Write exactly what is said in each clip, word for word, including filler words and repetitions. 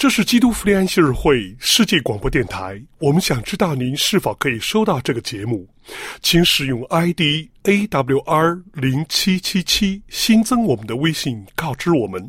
这是基督福临安息日会世界广播电台，我们想知道您是否可以收到这个节目，请使用 I D A W R 零七七七 新增我们的微信告知我们。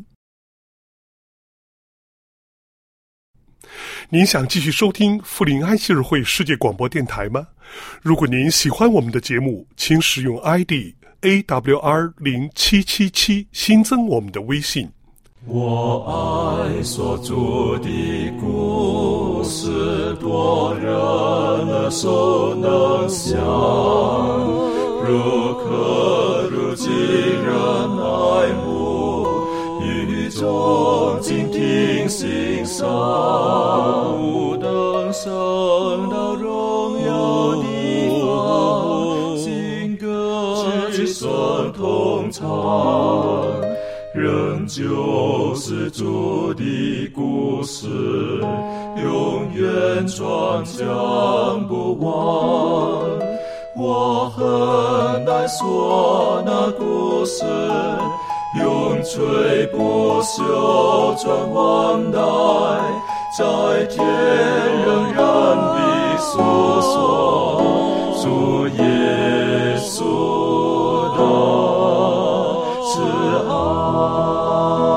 您想继续收听福临安息日会世界广播电台吗？如果您喜欢我们的节目，请使用 I D A W R 零七七七 新增我们的微信。 我爱所著的故事，多人耳熟能详，如可如今人爱慕，语中静听欣赏，不等升到荣耀地方，新歌之声同唱，仍旧是主的故事，永远传讲不完。我很难说那故事，永垂不朽传万代，在天仍然必诉说主耶稣的慈爱。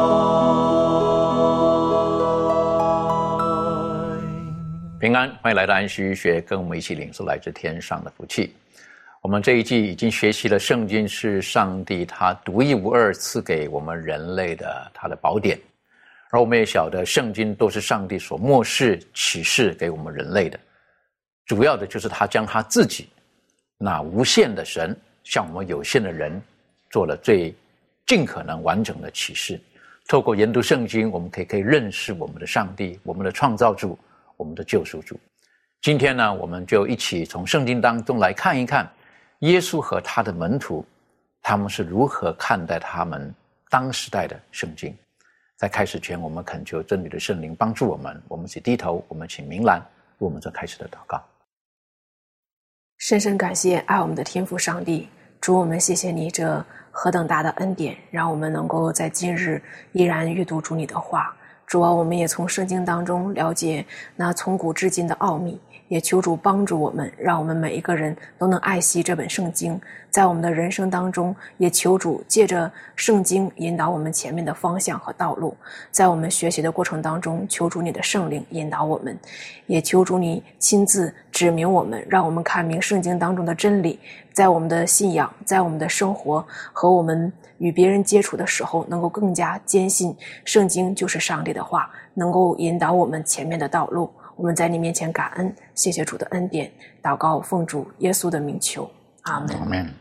平安，欢迎来到安息学，跟我们一起领受来自天上的福气。我们这一季已经学习了圣经是上帝他独一无二赐给我们人类的他的宝典，而我们也晓得圣经都是上帝所默示启示给我们人类的，主要的就是他将他自己那无限的神向我们有限的人做了最尽可能完整的启示。透过研读圣经，我们可以可以认识我们的上帝，我们的创造主，我们的救赎主。今天呢，我们就一起从圣经当中来看一看耶稣和他的门徒他们是如何看待他们当时代的圣经。在开始前，我们恳求真理的圣灵帮助我们，我们一起低头，我们请明兰为我们做开始的祷告。 深深感谢爱我们的天父上帝，主，我们谢谢你这何等大的恩典，让我们能够在今日依然阅读主你的话。主啊，我们也从圣经当中了解那从古至今的奥秘，也求主帮助我们，让我们每一个人都能爱惜这本圣经，在我们的人生当中，也求主借着圣经引导我们前面的方向和道路。在我们学习的过程当中，求主你的圣灵引导我们，也求主你亲自指明我们，让我们看明圣经当中的真理，在我们的信仰，在我们的生活和我们与别人接触的时候，能够更加坚信圣经就是上帝的话，能够引导我们前面的道路。我们在你面前感恩，谢谢主的恩典，祷告奉主耶稣的名求，阿们。 阿们。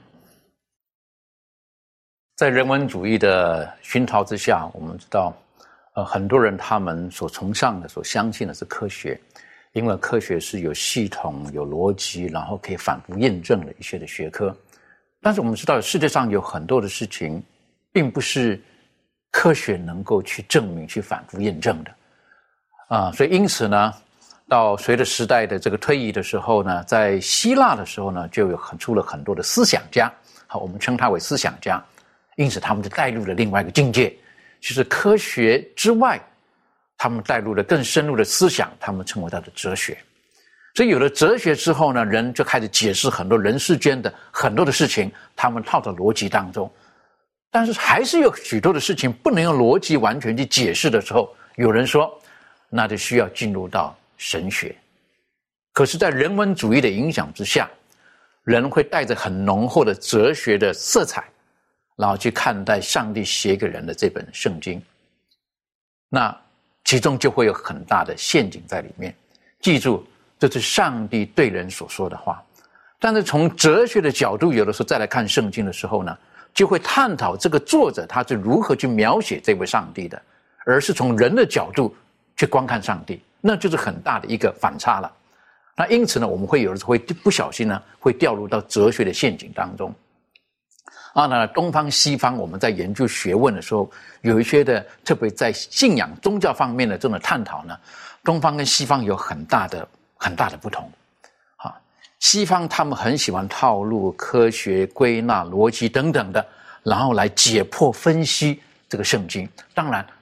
在人文主义的熏陶之下，我们知道呃，很多人他们所崇尚的所相信的是科学，因为科学是有系统有逻辑，然后可以反复验证的一些的学科。但是我们知道世界上有很多的事情并不是科学能够去证明去反复验证的啊，所以因此呢，到随着时代的这个推移的时候呢，在希腊的时候呢，就有很出了很多的思想家，好，我们称他为思想家，因此他们就带入了另外一个境界，就是科学之外他们带入了更深入的思想，他们称为他的哲学。所以有了哲学之后呢，人就开始解释很多人世间的很多的事情，他们套在逻辑当中。但是还是有许多的事情不能用逻辑完全去解释的时候，有人说那就需要进入到神学。可是在人文主义的影响之下，人会带着很浓厚的哲学的色彩，然后去看待上帝写给人的这本圣经，那其中就会有很大的陷阱在里面。记住，这是上帝对人所说的话。但是从哲学的角度，有的时候再来看圣经的时候呢，就会探讨这个作者他是如何去描写这位上帝的，而是从人的角度去观看上帝，那就是很大的一个反差了。那因此呢，我们会有的时候会不小心呢，会掉入到哲学的陷阱当中。啊，那东方西方我们在研究学问的时候，有一些的特别在信仰宗教方面的这种探讨呢，东方跟西方有很大的很大的不同。啊，西方他们很喜欢套路科学归纳逻辑等等的，然后来解剖分析这个圣经。当然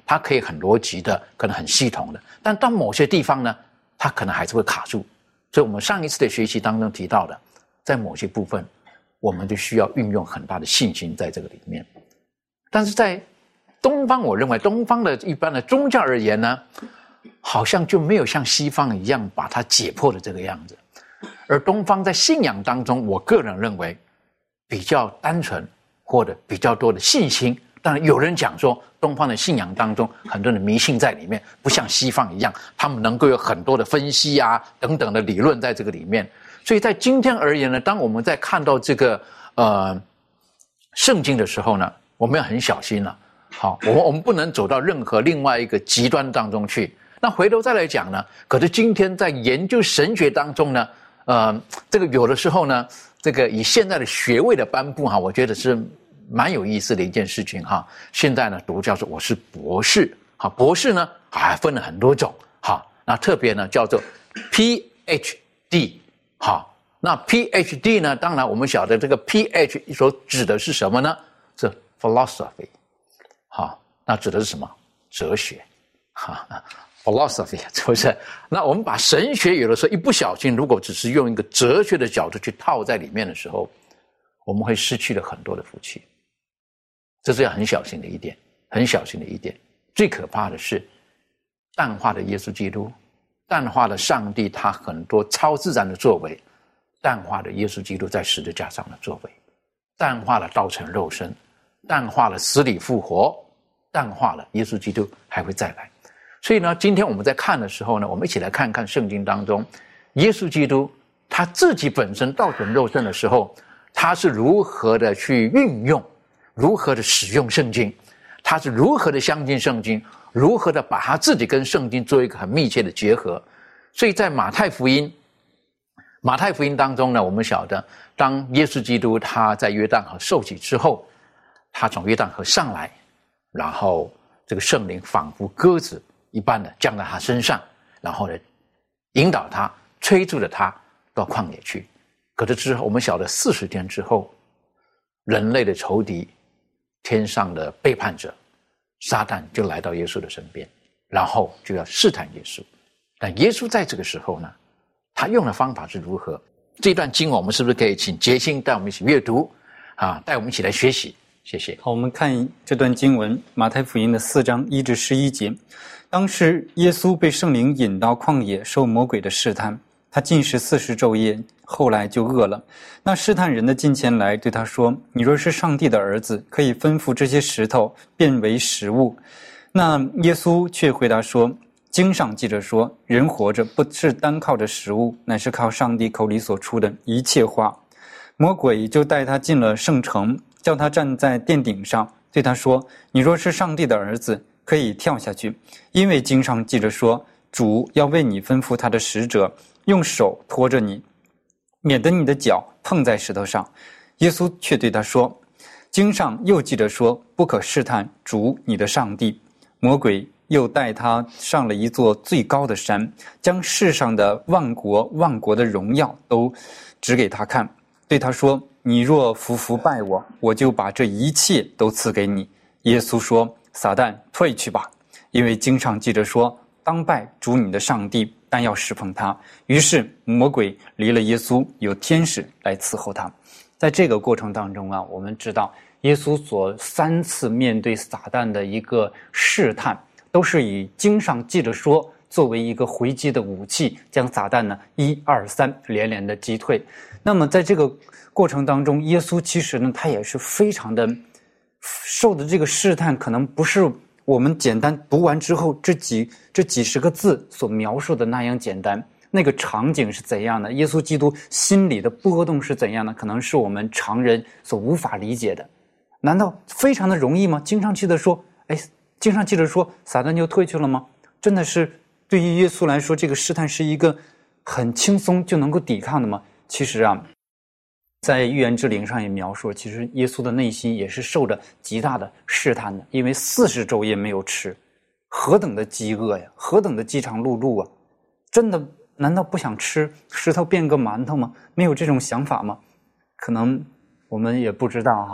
它可以很逻辑的，可能很系统的，但到某些地方呢，它可能还是会卡住。所以我们上一次的学习当中提到的，在某些部分我们就需要运用很大的信心在这个里面。但是在东方，我认为东方的一般的宗教而言呢，好像就没有像西方一样把它解破的这个样子。而东方在信仰当中，我个人认为比较单纯，或者比较多的信心。当然有人讲说东方的信仰当中很多的迷信在里面，不像西方一样他们能够有很多的分析啊等等的理论在这个里面。所以在今天而言呢，当我们在看到这个呃圣经的时候呢，我们要很小心了。好，我们我们不能走到任何另外一个极端当中去。那回头再来讲呢，可是今天在研究神学当中呢，呃这个有的时候呢，这个以现在的学位的颁布哈，我觉得是蛮有意思的一件事情哈。现在呢读叫做我是博士，好，博士呢还分了很多种，好，那特别呢叫做 P H D， 好，那 P H D 呢，当然我们晓得这个 P H 所指的是什么呢？是 philosophy， 好，那指的是什么？哲学，哈 ，philosophy 是不是？那我们把神学有的时候一不小心，如果只是用一个哲学的角度去套在里面的时候，我们会失去了很多的福气。这是要很小心的一点，很小心的一点。最可怕的是淡化了耶稣基督，淡化了上帝他很多超自然的作为，淡化了耶稣基督在十字架上的作为，淡化了道成肉身，淡化了死里复活，淡化了耶稣基督还会再来。所以呢，今天我们在看的时候呢，我们一起来看看圣经当中耶稣基督他自己本身道成肉身的时候，他是如何的去运用，如何的使用圣经，他是如何的相信圣经，如何的把他自己跟圣经做一个很密切的结合。所以在马太福音马太福音当中呢，我们晓得当耶稣基督他在约旦河受洗之后，他从约旦河上来，然后这个圣灵仿佛鸽子一般的降在他身上，然后呢引导他，催促着他到旷野去。可是之后我们晓得四十天之后，人类的仇敌，天上的背叛者撒旦就来到耶稣的身边，然后就要试探耶稣。但耶稣在这个时候呢，他用的方法是如何？这段经文我们是不是可以请杰心带我们一起阅读啊，带我们一起来学习？谢谢。 好，我们看这段经文，马太福音的四章一至十一节。当时耶稣被圣灵引到旷野，受魔鬼的试探，他禁食四十昼夜，后来就饿了。那试探人的近前来对他说：“你若是上帝的儿子，可以吩咐这些石头变为食物。”那耶稣却回答说：“经上记着说，人活着不是单靠着食物，乃是靠上帝口里所出的一切话。”魔鬼就带他进了圣城，叫他站在殿顶上，对他说：“你若是上帝的儿子，可以跳下去，因为经上记着说，主要为你吩咐他的使者，用手托着你，免得你的脚碰在石头上。”耶稣却对他说：“经上又记着说，不可试探主你的上帝。”魔鬼又带他上了一座最高的山，将世上的万国万国的荣耀都指给他看，对他说：“你若服服拜我，我就把这一切都赐给你。”耶稣说：“撒旦，退去吧，因为经上记着说，当拜主你的上帝，但要侍奉他。”于是魔鬼离了耶稣，有天使来伺候他。在这个过程当中啊，我们知道耶稣所三次面对撒旦的一个试探，都是以经上记着说作为一个回击的武器，将撒旦呢一二三连连的击退。那么在这个过程当中，耶稣其实呢他也是非常的受的这个试探，可能不是我们简单读完之后这几这几十个字所描述的那样简单。那个场景是怎样的？耶稣基督心里的波动是怎样的？可能是我们常人所无法理解的。难道非常的容易吗？经上记得说，哎，经上记得说，撒旦就退去了吗？真的是对于耶稣来说，这个试探是一个很轻松就能够抵抗的吗？其实啊，在预言之灵上也描述，其实耶稣的内心也是受着极大的试探的，因为四十昼夜没有吃，何等的饥饿呀，何等的饥肠辘辘啊！真的难道不想吃石头变个馒头吗？没有这种想法吗？可能我们也不知道哈、啊，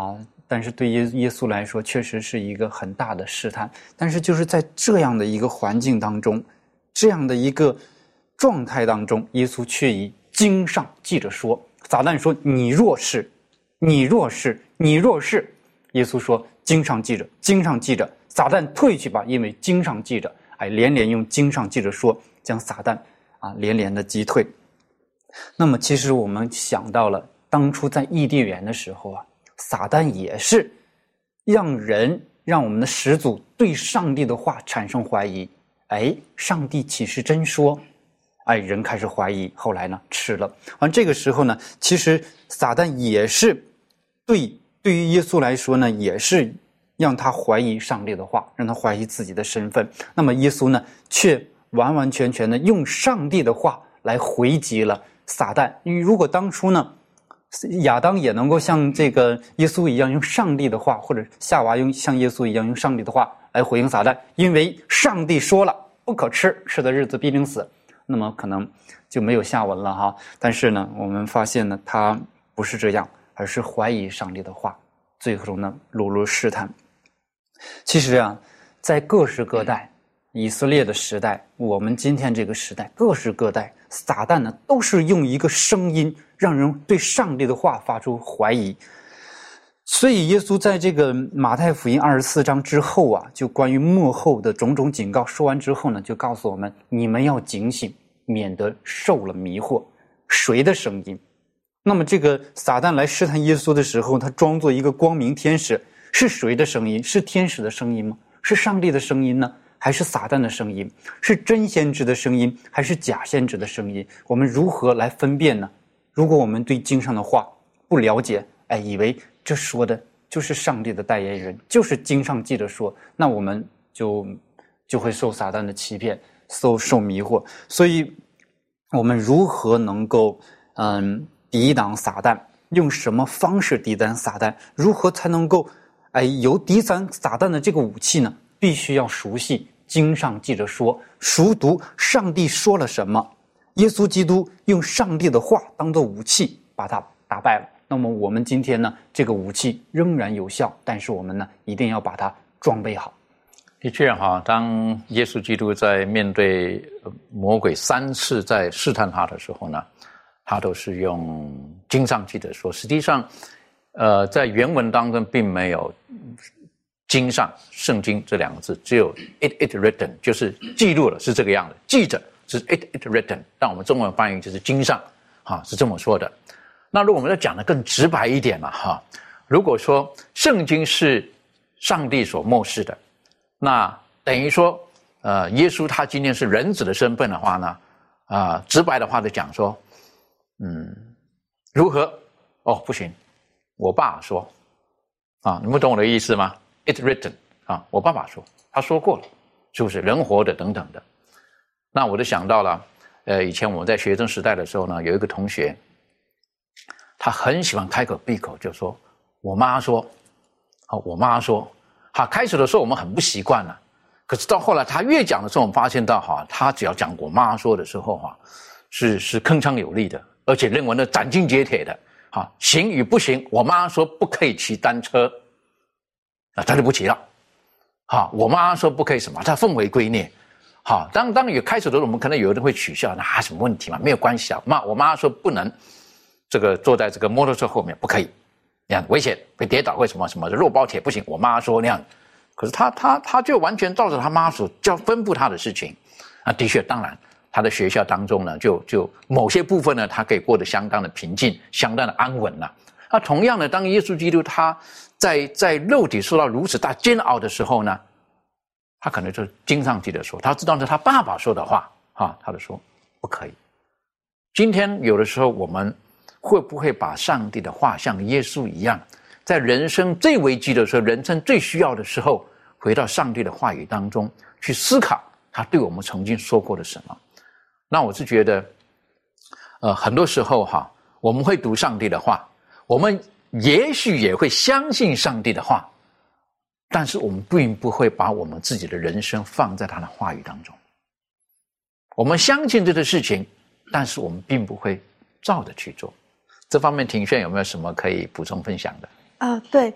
但是对耶耶稣来说确实是一个很大的试探。但是就是在这样的一个环境当中，这样的一个状态当中，耶稣却以经上记着说，撒旦说你若是你若是你若是，耶稣说经上记着，经上记着，撒旦退去吧，因为经上记着。哎，连连用经上记着说，将撒旦啊连连的击退。那么其实我们想到了当初在伊甸园的时候啊，撒旦也是让人让我们的始祖对上帝的话产生怀疑。哎，上帝岂是真说？哎，人开始怀疑，后来呢吃了。完这个时候呢，其实撒旦也是对对于耶稣来说呢，也是让他怀疑上帝的话，让他怀疑自己的身份。那么耶稣呢，却完完全全的用上帝的话来回击了撒旦。因为如果当初呢，亚当也能够像这个耶稣一样用上帝的话，或者夏娃用像耶稣一样用上帝的话来回应撒旦，因为上帝说了不可吃，吃的日子必定死，那么可能就没有下文了哈。但是呢，我们发现呢，他不是这样，而是怀疑上帝的话，最后呢落入试探。其实啊，在各时各代，以色列的时代，我们今天这个时代，各时各代，撒旦呢都是用一个声音让人对上帝的话发出怀疑。所以耶稣在这个马太福音二十四章之后啊，就关于末后的种种警告说完之后呢，就告诉我们，你们要警醒，免得受了迷惑。谁的声音？那么这个撒旦来试探耶稣的时候，他装作一个光明天使，是谁的声音？是天使的声音吗？是上帝的声音呢？还是撒旦的声音？是真先知的声音，还是假先知的声音？我们如何来分辨呢？如果我们对经上的话不了解，哎，以为这说的就是上帝的代言人，就是经上记着说，那我们就就会受撒旦的欺骗，受受迷惑。所以我们如何能够嗯抵挡撒旦？用什么方式抵挡撒旦？如何才能够哎有抵挡撒旦的这个武器呢？必须要熟悉经上记着说，熟读上帝说了什么。耶稣基督用上帝的话当作武器，把它打败了。那么我们今天呢，这个武器仍然有效，但是我们呢，一定要把它装备好。 的确哈，当耶稣基督在面对魔鬼三次在试探他的时候呢，他都是用经上记着说。实际上，呃，在原文当中并没有经上圣经这两个字，只有 it it written， 就是记录了，是这个样子，记着是 it it written， 但我们中文翻译就是经上，哈，是这么说的。那如果我们要讲得更直白一点嘛，哈，如果说圣经是上帝所默示的，那等于说，呃，耶稣他今天是人子的身份的话呢，啊、呃，直白的话就讲说，嗯，如何？哦，不行，我爸说，啊，你们懂我的意思吗 ？It's written， 啊，我爸爸说，他说过了，是不是人活的等等的？那我就想到了，呃，以前我们在学生时代的时候呢，有一个同学。他很喜欢开口闭口就说我妈说，好，我妈说，好，开始的时候我们很不习惯了，可是到后来他越讲的时候，我们发现到哈，他只要讲我妈说的时候哈，是是铿锵有力的，而且认为呢斩钉截铁的，哈，行与不行，我妈说不可以骑单车，啊，他就不骑了，好，我妈说不可以什么，他奉为圭臬，好，当当有开始的时候，我们可能有人会取笑，那什么问题嘛，没有关系啊，妈，我妈说不能。这个坐在这个摩托车后面不可以，那样危险，会跌倒，会什么什么的，肉包铁不行。我妈说那样，可是他他他就完全照着他妈所教吩咐他的事情，啊，的确，当然他的学校当中呢，就就某些部分呢，他可以过得相当的平静，相当的安稳了。那同样的，当耶稣基督他在在肉体受到如此大煎熬的时候呢，他可能就经上记得说，他知道是他爸爸说的话啊，他就说不可以。今天有的时候我们。会不会把上帝的话像耶稣一样，在人生最危机的时候，人生最需要的时候，回到上帝的话语当中去思考他对我们曾经说过的什么？那我是觉得，呃，很多时候哈，我们会读上帝的话，我们也许也会相信上帝的话，但是我们并不会把我们自己的人生放在他的话语当中。我们相信这个事情，但是我们并不会照着去做。这方面庭轩有没有什么可以补充分享的？ 呃，对，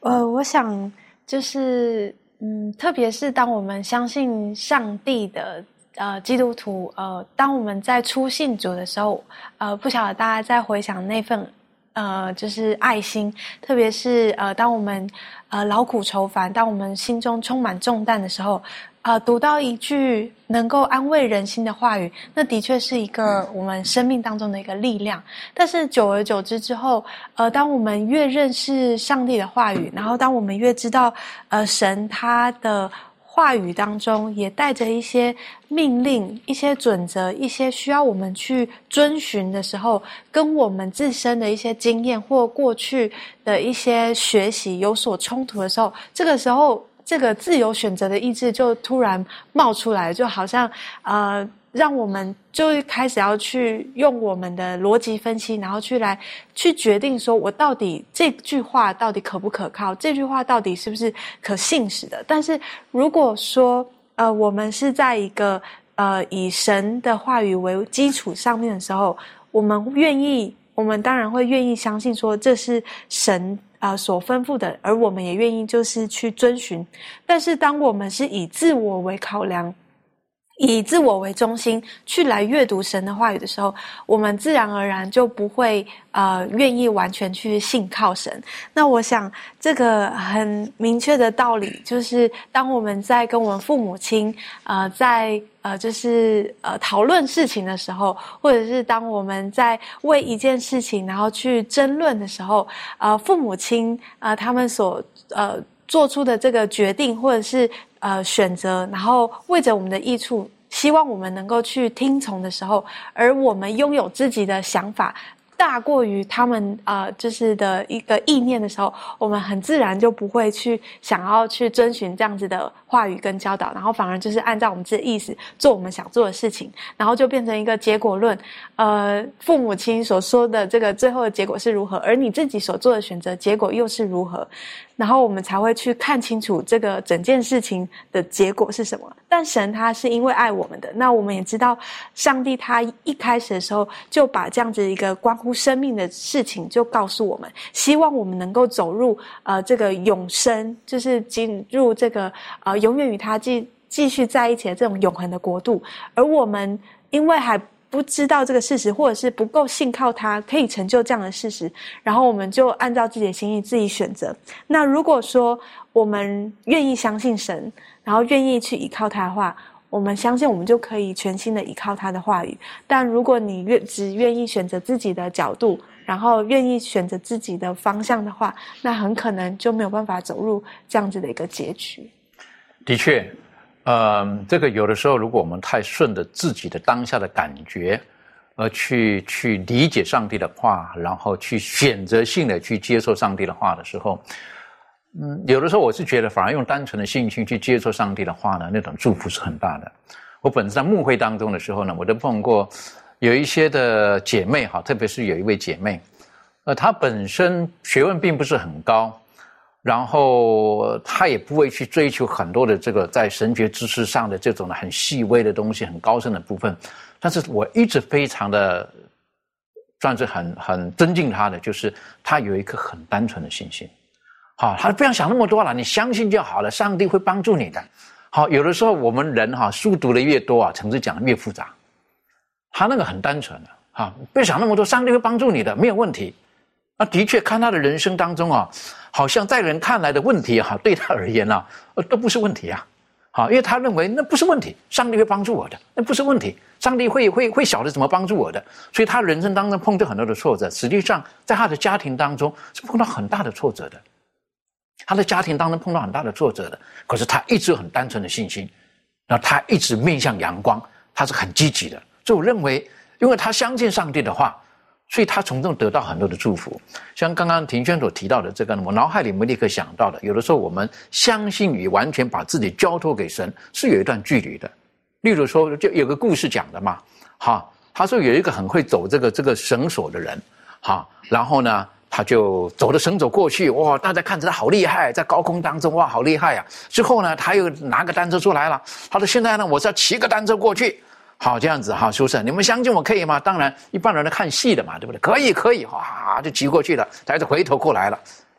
呃，我想就是嗯，特别是当我们相信上帝的呃基督徒，呃，当我们在初信主的时候，呃，不晓得大家在回想那份呃就是爱心，特别是呃当我们呃劳苦愁烦，当我们心中充满重担的时候，呃，读到一句能够安慰人心的话语，那的确是一个我们生命当中的一个力量。但是久而久之之后，呃，当我们越认识上帝的话语，然后当我们越知道，呃，神他的话语当中也带着一些命令、一些准则、一些需要我们去遵循的时候，跟我们自身的一些经验或过去的一些学习有所冲突的时候，这个时候这个自由选择的意志就突然冒出来，就好像呃，让我们就开始要去用我们的逻辑分析，然后去来去决定说，我到底这句话到底可不可靠，这句话到底是不是可信实的。但是如果说呃，我们是在一个呃以神的话语为基础上面的时候，我们愿意，我们当然会愿意相信说这是神呃，所吩咐的，而我们也愿意就是去遵循。但是当我们是以自我为考量，以自我为中心去来阅读神的话语的时候，我们自然而然就不会呃愿意完全去信靠神。那我想这个很明确的道理，就是当我们在跟我们父母亲呃在呃就是呃讨论事情的时候，或者是当我们在为一件事情然后去争论的时候，呃父母亲呃他们所呃做出的这个决定或者是呃选择，然后为着我们的益处，希望我们能够去听从的时候，而我们拥有自己的想法大过于他们呃就是的一个意念的时候，我们很自然就不会去想要去遵循这样子的话语跟教导，然后反而就是按照我们自己的意思做我们想做的事情，然后就变成一个结果论。呃，父母亲所说的这个最后的结果是如何，而你自己所做的选择结果又是如何，然后我们才会去看清楚这个整件事情的结果是什么。但神他是因为爱我们的，那我们也知道上帝他一开始的时候就把这样子一个关乎生命的事情就告诉我们，希望我们能够走入呃这个永生，就是进入这个呃永远与他继继续在一起的这种永恒的国度。而我们因为还不知道这个事实，或者是不够信靠他可以成就这样的事实，然后我们就按照自己的心意自己选择。那如果说我们愿意相信神，然后愿意去依靠他的话，我们相信我们就可以全心的依靠他的话语。但如果你愿只愿意选择自己的角度，然后愿意选择自己的方向的话，那很可能就没有办法走入这样子的一个结局。 的确呃，这个有的时候如果我们太顺着自己的当下的感觉而去去理解上帝的话，然后去选择性的去接受上帝的话的时候，嗯，有的时候我是觉得反而用单纯的信心去接受上帝的话呢，那种祝福是很大的。我本身在牧会当中的时候呢，我都碰过有一些的姐妹哈，特别是有一位姐妹，呃，她本身学问并不是很高，然后她也不会去追求很多的这个在神学知识上的这种很细微的东西，很高深的部分。但是我一直非常的算是很很尊敬她的，就是她有一颗很单纯的信心。好，她不要想那么多了，你相信就好了，上帝会帮助你的。好，有的时候我们人哈，书读的越多啊，层次讲的越复杂。他那个很单纯的哈，不要想那么多，上帝会帮助你的，没有问题。那的确看他的人生当中啊，好像在人看来的问题哈，对他而言啊，都不是问题啊。好，因为他认为那不是问题，上帝会帮助我的，那不是问题，上帝会会会晓得怎么帮助我的。所以他人生当中碰到很多的挫折，实际上在他的家庭当中是碰到很大的挫折的。他的家庭当中碰到很大的挫折的，可是他一直有很单纯的信心，然后他一直面向阳光，他是很积极的。所以我认为，因为他相信上帝的话，所以他从中得到很多的祝福。像刚刚庭轩所提到的这个，我脑海里面立刻想到的，有的时候我们相信与完全把自己交托给神是有一段距离的。例如说，就有个故事讲的嘛，哈，他说有一个很会走这个这个绳索的人，哈，然后呢，他就走着绳索过去，哇，大家看着他好厉害，在高空当中，哇，好厉害啊！之后呢，他又拿个单车出来了，他说现在呢，我是要骑个单车过去。好，这样子哈，是不是？你们相信我可以吗？当然，一般人都看戏的嘛，对不对？可以，可以，哇，就骑过去了，他就回头过来了。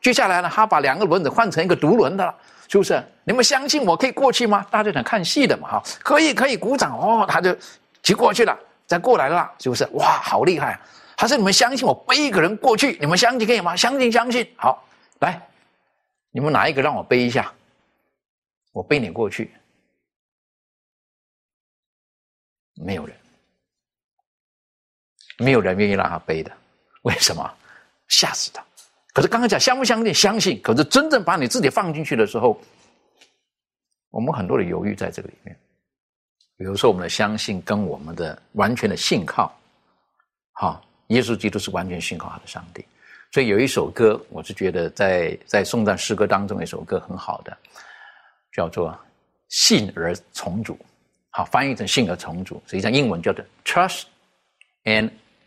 接下来呢，他把两个轮子换成一个独轮的了，是不是？你们相信我可以过去吗？大家想看戏的嘛，哈，可以可以鼓掌哦，他就骑过去了，再过来了，是不是？哇，好厉害！他说你们相信我背一个人过去，你们相信可以吗？相信相信，好，来，你们哪一个让我背一下？我背你过去。没有人，没有人愿意让他背的，为什么？吓死他！可是刚刚讲相不相信？相信。可是真正把你自己放进去的时候，我们很多的犹豫在这个里面。比如说我们的相信跟我们的完全的信靠，好，耶稣基督是完全信靠他的上帝。所以有一首歌，我是觉得在在颂赞诗歌当中，有一首歌很好的，叫做信而从主。好，翻译成信而从主，实际上英文叫做 trust and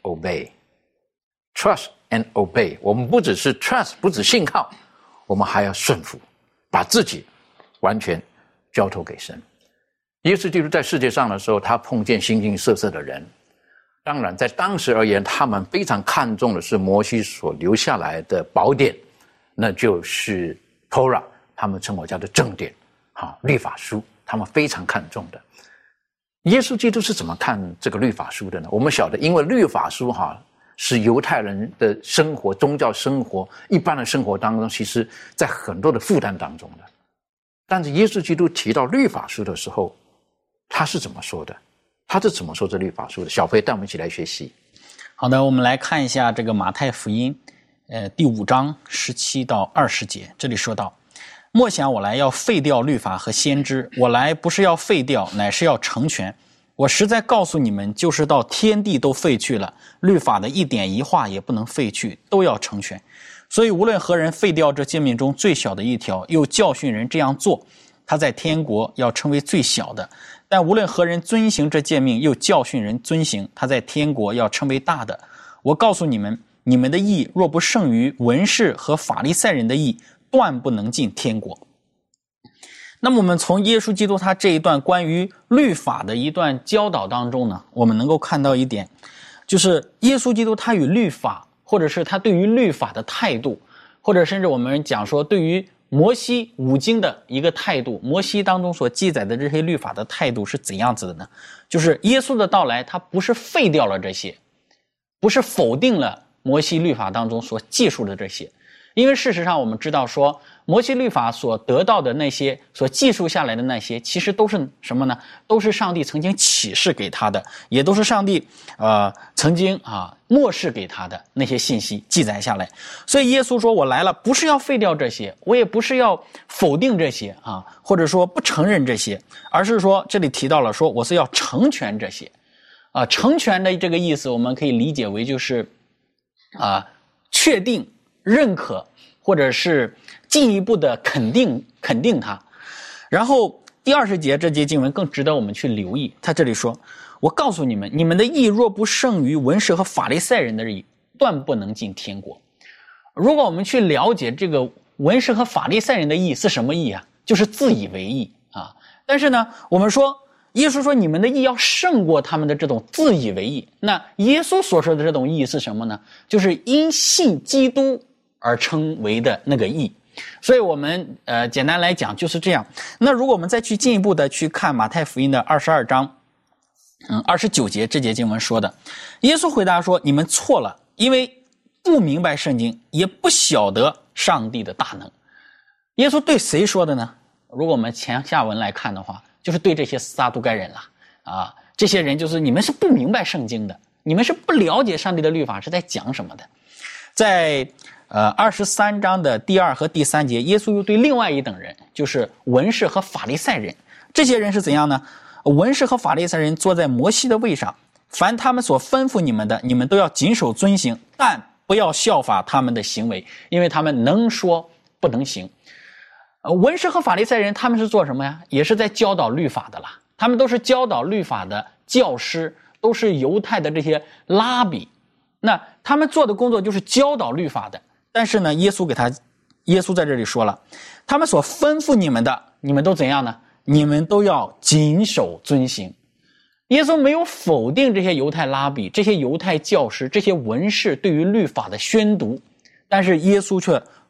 obey。trust and obey， 我们不只是 trust， 不只信靠，我们还要顺服，把自己完全交托给神。耶稣基督在世界上的时候，他碰见形形色色的人，当然在当时而言，他们非常看重的是摩西所留下来的宝典，那就是 Torah， 他们称为叫做正典，好，律法书，他们非常看重的。耶稣基督是怎么看这个律法书的呢？我们晓得，因为律法书哈是犹太人的生活、宗教生活、一般的生活当中，其实在很多的负担当中的。但是耶稣基督提到律法书的时候，他是怎么说的？他是怎么说这律法书的？小飞带我们一起来学习。 好的，我们来看一下这个马太福音，呃，第五章十七到二十节，这里说到。莫想我来要废掉律法和先知，我来不是要废掉，乃是要成全。我实在告诉你们，就是到天地都废去了，律法的一点一画也不能废去，都要成全。所以无论何人废掉这诫命中最小的一条，又教训人这样做，他在天国要称为最小的；但无论何人遵行这诫命，又教训人遵行，他在天国要称为大的。我告诉你们，你们的义若不胜于文士和法利赛人的义，断不能进天国。那么我们从耶稣基督他这一段关于律法的一段教导当中呢，我们能够看到一点，就是耶稣基督他与律法，或者是他对于律法的态度，或者甚至我们讲说对于摩西五经的一个态度，摩西当中所记载的这些律法的态度是怎样子的呢？就是耶稣的到来，他不是废掉了这些，不是否定了摩西律法当中所记述的这些。因为事实上我们知道说，摩西律法所得到的那些所记述下来的那些，其实都是什么呢？都是上帝曾经启示给他的，也都是上帝呃曾经啊默示给他的那些信息记载下来。所以耶稣说，我来了不是要废掉这些，我也不是要否定这些啊，或者说不承认这些，而是说这里提到了说我是要成全这些啊。成全的这个意思我们可以理解为就是啊确定认可，或者是进一步的肯定肯定它。然后第二十节这节经文更值得我们去留意，他这里说，我告诉你们，你们的义若不胜于文士和法利赛人的义，断不能进天国。如果我们去了解这个文士和法利赛人的义是什么义啊，就是自以为义啊。但是呢我们说耶稣说你们的义要胜过他们的这种自以为义，那耶稣所说的这种义是什么呢？就是因信基督而称为的那个义。所以我们呃简单来讲就是这样。那如果我们再去进一步的去看马太福音的二十二章嗯二十九节，这节经文说的，耶稣回答说，你们错了，因为不明白圣经，也不晓得上帝的大能。耶稣对谁说的呢？如果我们前下文来看的话，就是对这些撒都该人了啊。这些人就是你们是不明白圣经的，你们是不了解上帝的律法是在讲什么的。在呃二十三章的第二和第三节，耶稣又对另外一等人，就是文士和法利赛人，这些人是怎样呢？文士和法利赛人坐在摩西的位上，凡他们所吩咐你们的，你们都要谨守遵行，但不要效法他们的行为，因为他们能说不能行。呃，文士和法利赛人他们是做什么呀？也是在教导律法的啦，他们都是教导律法的教师，都是犹太的这些拉比。那他们做的工作就是教导律法的。但是呢，耶稣给他，耶稣在这里说了，他们所吩咐你们的，你们都怎样呢？你们都要谨守遵行。耶稣没有否定这些犹太拉比、这些犹太教师、这些文士对于律法的宣读，但是耶稣却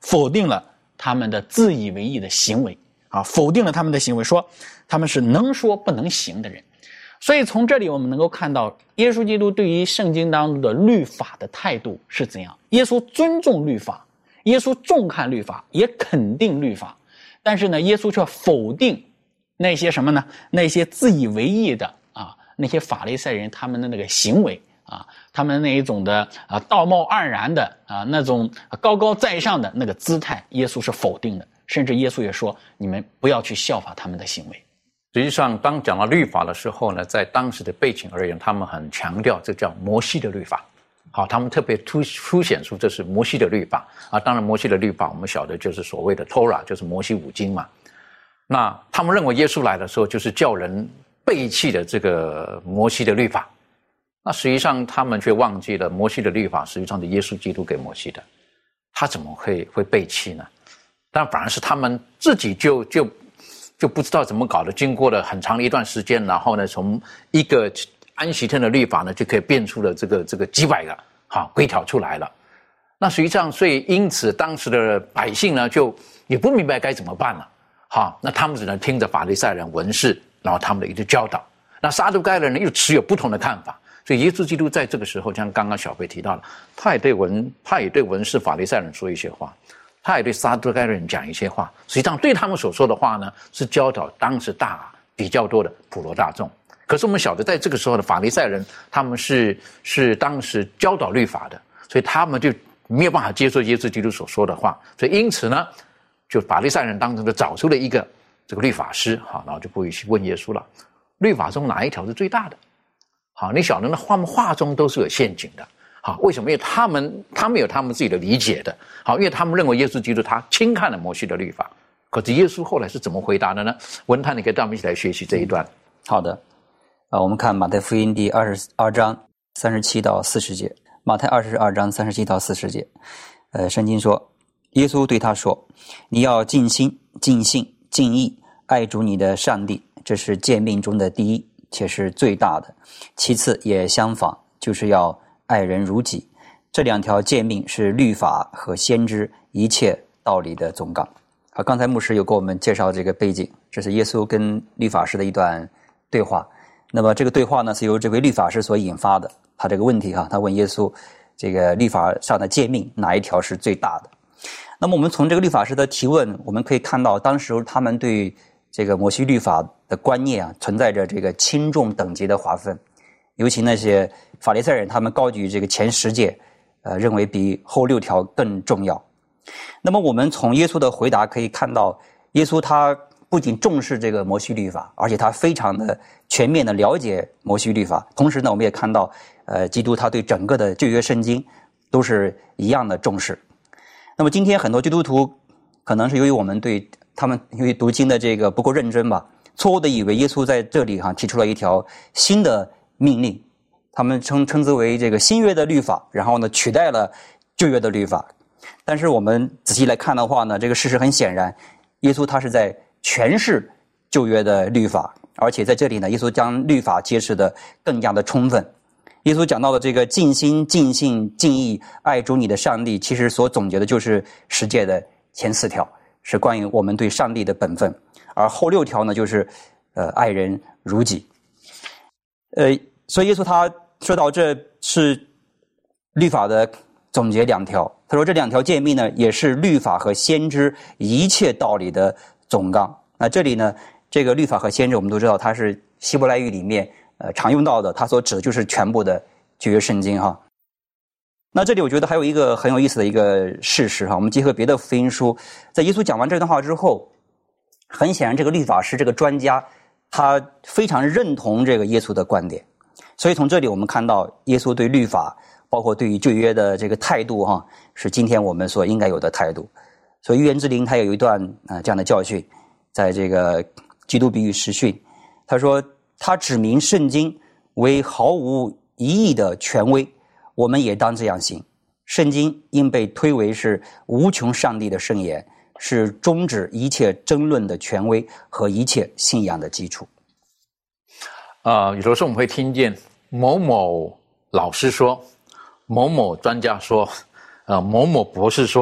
否定了他们的自以为意的行为啊，否定了他们的行为，说他们是能说不能行的人。所以从这里我们能够看到，耶稣基督对于圣经当中的律法的态度是怎样。耶稣尊重律法，耶稣重看律法，也肯定律法，但是呢，耶稣却否定那些什么呢？那些自以为意的啊，那些法利赛人他们的那个行为啊，他们那一种的啊道貌岸然的啊那种高高在上的那个姿态，耶稣是否定的，甚至耶稣也说，你们不要去效法他们的行为。 实际上，当讲到律法的时候呢，在当时的背景而言，他们很强调这叫摩西的律法。好，他们特别凸凸显出这是摩西的律法啊。当然，摩西的律法我们晓得就是所谓的 Torah， 就是摩西五经嘛。那他们认为耶稣来的时候就是叫人背弃的这个摩西的律法。那实际上他们却忘记了摩西的律法实际上是耶稣基督给摩西的，他怎么会会背弃呢？但反而是他们自己就就就不知道怎么搞的，经过了很长的一段时间，然后呢，从一个安息天的律法呢，就可以变出了这个这个几百个好规条出来了。那实际上，所以因此当时的百姓呢，就也不明白该怎么办了。好，那他们只能听着法利赛人文士，然后他们的一个教导。那撒都该人呢，又持有不同的看法。所以耶稣基督在这个时候，像刚刚小贝提到了，他也对文他也对文士法利赛人说一些话。他也对撒都该人讲一些话，实际上对他们所说的话呢，是教导当时大比较多的普罗大众。可是我们晓得，在这个时候的法利赛人，他们是是当时教导律法的，所以他们就没有办法接受耶稣基督所说的话，所以因此呢，就法利赛人当中就找出了一个这个律法师，好，然后就不会去问耶稣了，律法中哪一条是最大的？好，你晓得呢，他们话中都是有陷阱的。好，为什么？因为他们他们有他们自己的理解的。好，因为他们认为耶稣基督他轻看了摩西的律法。可是耶稣后来是怎么回答的呢？文探，你可以带我们一起来学习这一段。 好的，啊，我们看马太福音第二十二章三十七到四十节。马太二十二章三十七到四十节，呃，圣经说，耶稣对他说：“你要尽心、尽性、尽意爱主你的上帝，这是诫命中的第一，且是最大的。其次也相仿，就是要爱人如己。这两条诫命是律法和先知一切道理的总纲。”好，刚才牧师有给我们介绍这个背景，这是耶稣跟律法师的一段对话。那么这个对话呢，是由这位律法师所引发的。他这个问题哈，他问耶稣，这个律法上的诫命哪一条是最大的？那么我们从这个律法师的提问，我们可以看到，当时他们对这个摩西律法的观念啊，存在着这个轻重等级的划分。尤其那些法利赛人，他们高举这个前十诫，呃，认为比后六条更重要。那么我们从耶稣的回答可以看到，耶稣他不仅重视这个摩西律法，而且他非常的全面的了解摩西律法。同时呢，我们也看到，呃，基督他对整个的旧约圣经都是一样的重视。那么今天很多基督徒可能是由于我们对他们由于读经的这个不够认真吧，错误的以为耶稣在这里哈、啊、提出了一条新的命令，他们称称之为这个新约的律法，然后呢取代了旧约的律法。但是我们仔细来看的话呢，这个事实很显然，耶稣他是在诠释旧约的律法，而且在这里呢，耶稣将律法揭示的更加的充分。耶稣讲到的这个尽心、尽性、尽意爱主你的上帝，其实所总结的就是十诫的前四条，是关于我们对上帝的本分，而后六条呢，就是呃爱人如己。呃，所以耶稣他说到这是律法的总结两条，他说这两条诫命呢，也是律法和先知一切道理的总纲。那这里呢，这个律法和先知我们都知道，它是希伯来语里面呃常用到的，它所指的就是全部的旧约圣经哈。那这里我觉得还有一个很有意思的一个事实哈，我们结合别的福音书，在耶稣讲完这段话之后，很显然这个律法师这个专家他非常认同这个耶稣的观点，所以从这里我们看到耶稣对律法包括对于旧约的这个态度哈，是今天我们所应该有的态度。所以预言之灵他有一段啊、呃、这样的教训，在这个基督比喻实训，他说他指明圣经为毫无疑义的权威，我们也当这样行。圣经应被推为是无穷上帝的圣言，是终止一切争论的权威和一切信仰的基础。 呃，有的时候我们会听见某某老师说，某某专家说，呃，某某博士说，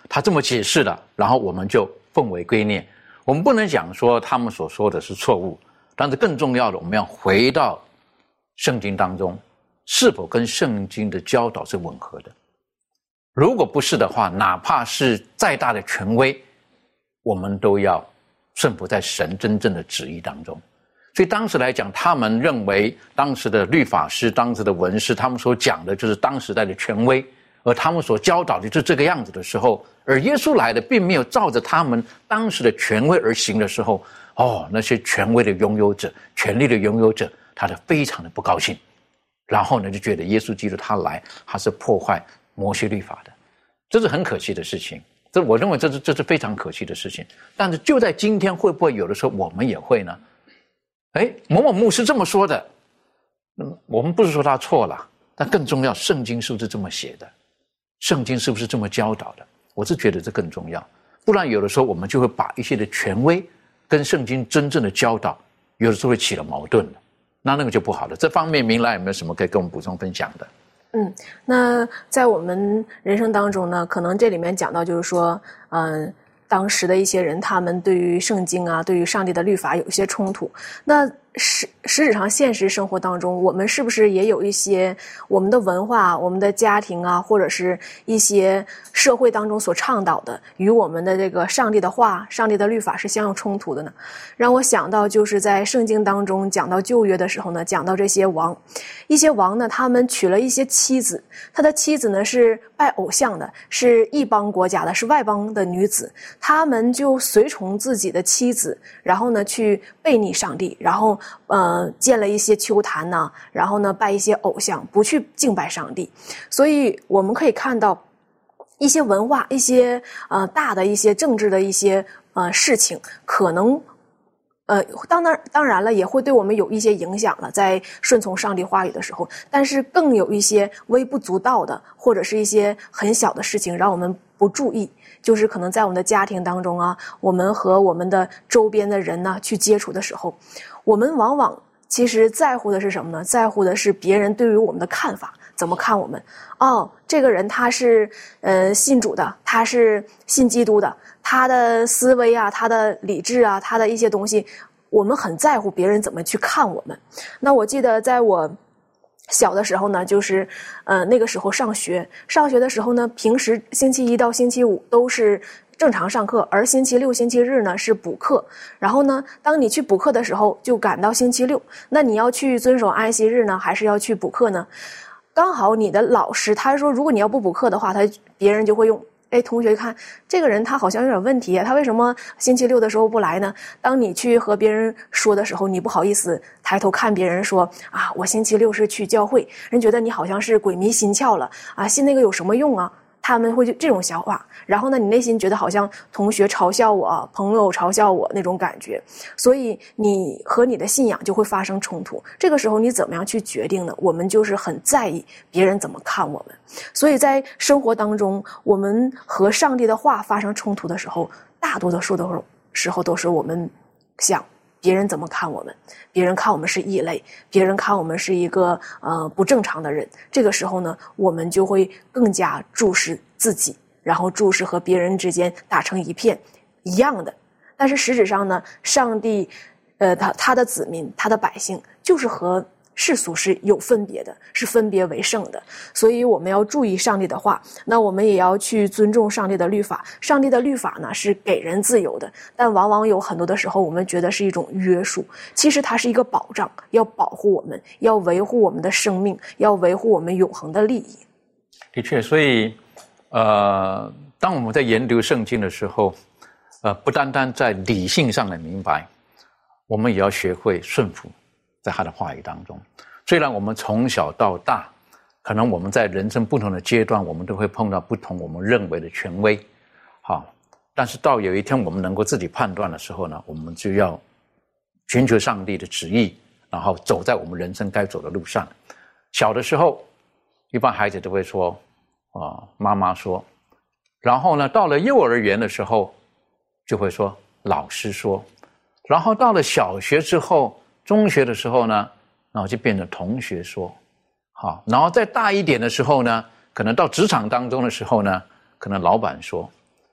他这么解释了，然后我们就奉为圭臬。我们不能讲说他们所说的是错误，但是更重要的，我们要回到圣经当中，是否跟圣经的教导是吻合的。如果不是的话，哪怕是再大的权威，我们都要顺服在神真正的旨意当中。所以当时来讲，他们认为当时的律法师、当时的文士，他们所讲的就是当时代的权威，而他们所教导的就是这个样子的时候，而耶稣来的并没有照着他们当时的权威而行的时候，哦，那些权威的拥有者、权力的拥有者，他就非常的不高兴，然后呢就觉得耶稣基督他来，他是破坏摩西律法的，这是很可惜的事情。这我认为这是这是非常可惜的事情。但是就在今天，会不会有的时候我们也会呢？哎，某某牧师这么说的，那么我们不是说他错了，但更重要，圣经是不是这么写的？圣经是不是这么教导的？我是觉得这更重要。不然有的时候我们就会把一些的权威跟圣经真正的教导，有的时候会起了矛盾了，那那个就不好了。这方面明兰有没有什么可以跟我们补充分享的？ 嗯，那在我们人生当中呢，可能这里面讲到就是说，嗯，当时的一些人，他们对于圣经啊，对于上帝的律法有一些冲突。那实实质上现实生活当中，我们是不是也有一些我们的文化、我们的家庭啊，或者是一些社会当中所倡导的，与我们的这个上帝的话、上帝的律法是相有冲突的呢？让我想到就是在圣经当中讲到旧约的时候呢，讲到这些王，一些王呢，他们娶了一些妻子，他的妻子呢是拜偶像的，是异邦国家的，是外邦的女子，他们就随从自己的妻子，然后呢去背逆上帝，然后呃建了一些丘坛呐、啊，然后呢拜一些偶像，不去敬拜上帝。所以我们可以看到一些文化、一些呃大的一些政治的一些呃事情，可能呃当然当然了，也会对我们有一些影响了，在顺从上帝话语的时候，但是更有一些微不足道的，或者是一些很小的事情，让我们不注意。就是可能在我们的家庭当中啊，我们和我们的周边的人呢去接触的时候，我们往往其实在乎的是什么呢？在乎的是别人对于我们的看法，怎么看我们。哦，这个人他是呃信主的，他是信基督的，他的思维啊，他的理智啊，他的一些东西，我们很在乎别人怎么去看我们。那我记得在我小的时候呢，就是呃那个时候上学上学的时候呢，平时星期一到星期五都是正常上课，而星期六星期日呢是补课。然后呢，当你去补课的时候就赶到星期六，那你要去遵守安息日呢，还是要去补课呢？刚好你的老师他说，如果你要不补课的话，他别人就会用，哎，同学看这个人他好像有点问题啊，他为什么星期六的时候不来呢？当你去和别人说的时候，你不好意思抬头看别人说啊，我星期六是去教会，人觉得你好像是鬼迷心窍了啊，信那个有什么用啊？他们会这种想法，然后呢，你内心觉得好像同学嘲笑我，朋友嘲笑我那种感觉，所以你和你的信仰就会发生冲突。这个时候你怎么样去决定呢？我们就是很在意别人怎么看我们，所以在生活当中，我们和上帝的话发生冲突的时候，大多的数的时候都是我们想别人怎么看我们，别人看我们是异类，别人看我们是一个呃不正常的人。这个时候呢，我们就会更加注视自己，然后注视和别人之间打成一片一样的。但是实质上呢，上帝呃他他的子民，他的百姓就是和世俗是有分别的，是分别为圣的。所以我们要注意上帝的话，那我们也要去尊重上帝的律法。上帝的律法呢是给人自由的，但往往有很多的时候我们觉得是一种约束，其实它是一个保障，要保护我们，要维护我们的生命，要维护我们永恒的利益。 的确，所以呃当我们在研读圣经的时候，呃不单单在理性上的明白，我们也要学会顺服在他的话语当中。虽然我们从小到大，可能我们在人生不同的阶段，我们都会碰到不同我们认为的权威，好，但是到有一天我们能够自己判断的时候呢，我们就要寻求上帝的旨意，然后走在我们人生该走的路上。小的时候，一般孩子都会说啊，妈妈说，然后呢，到了幼儿园的时候，就会说老师说，然后到了小学之后，中学的时候呢，然后就变成同学说，好，然后再大一点的时候呢，可能到职场当中的时候呢，可能老板说，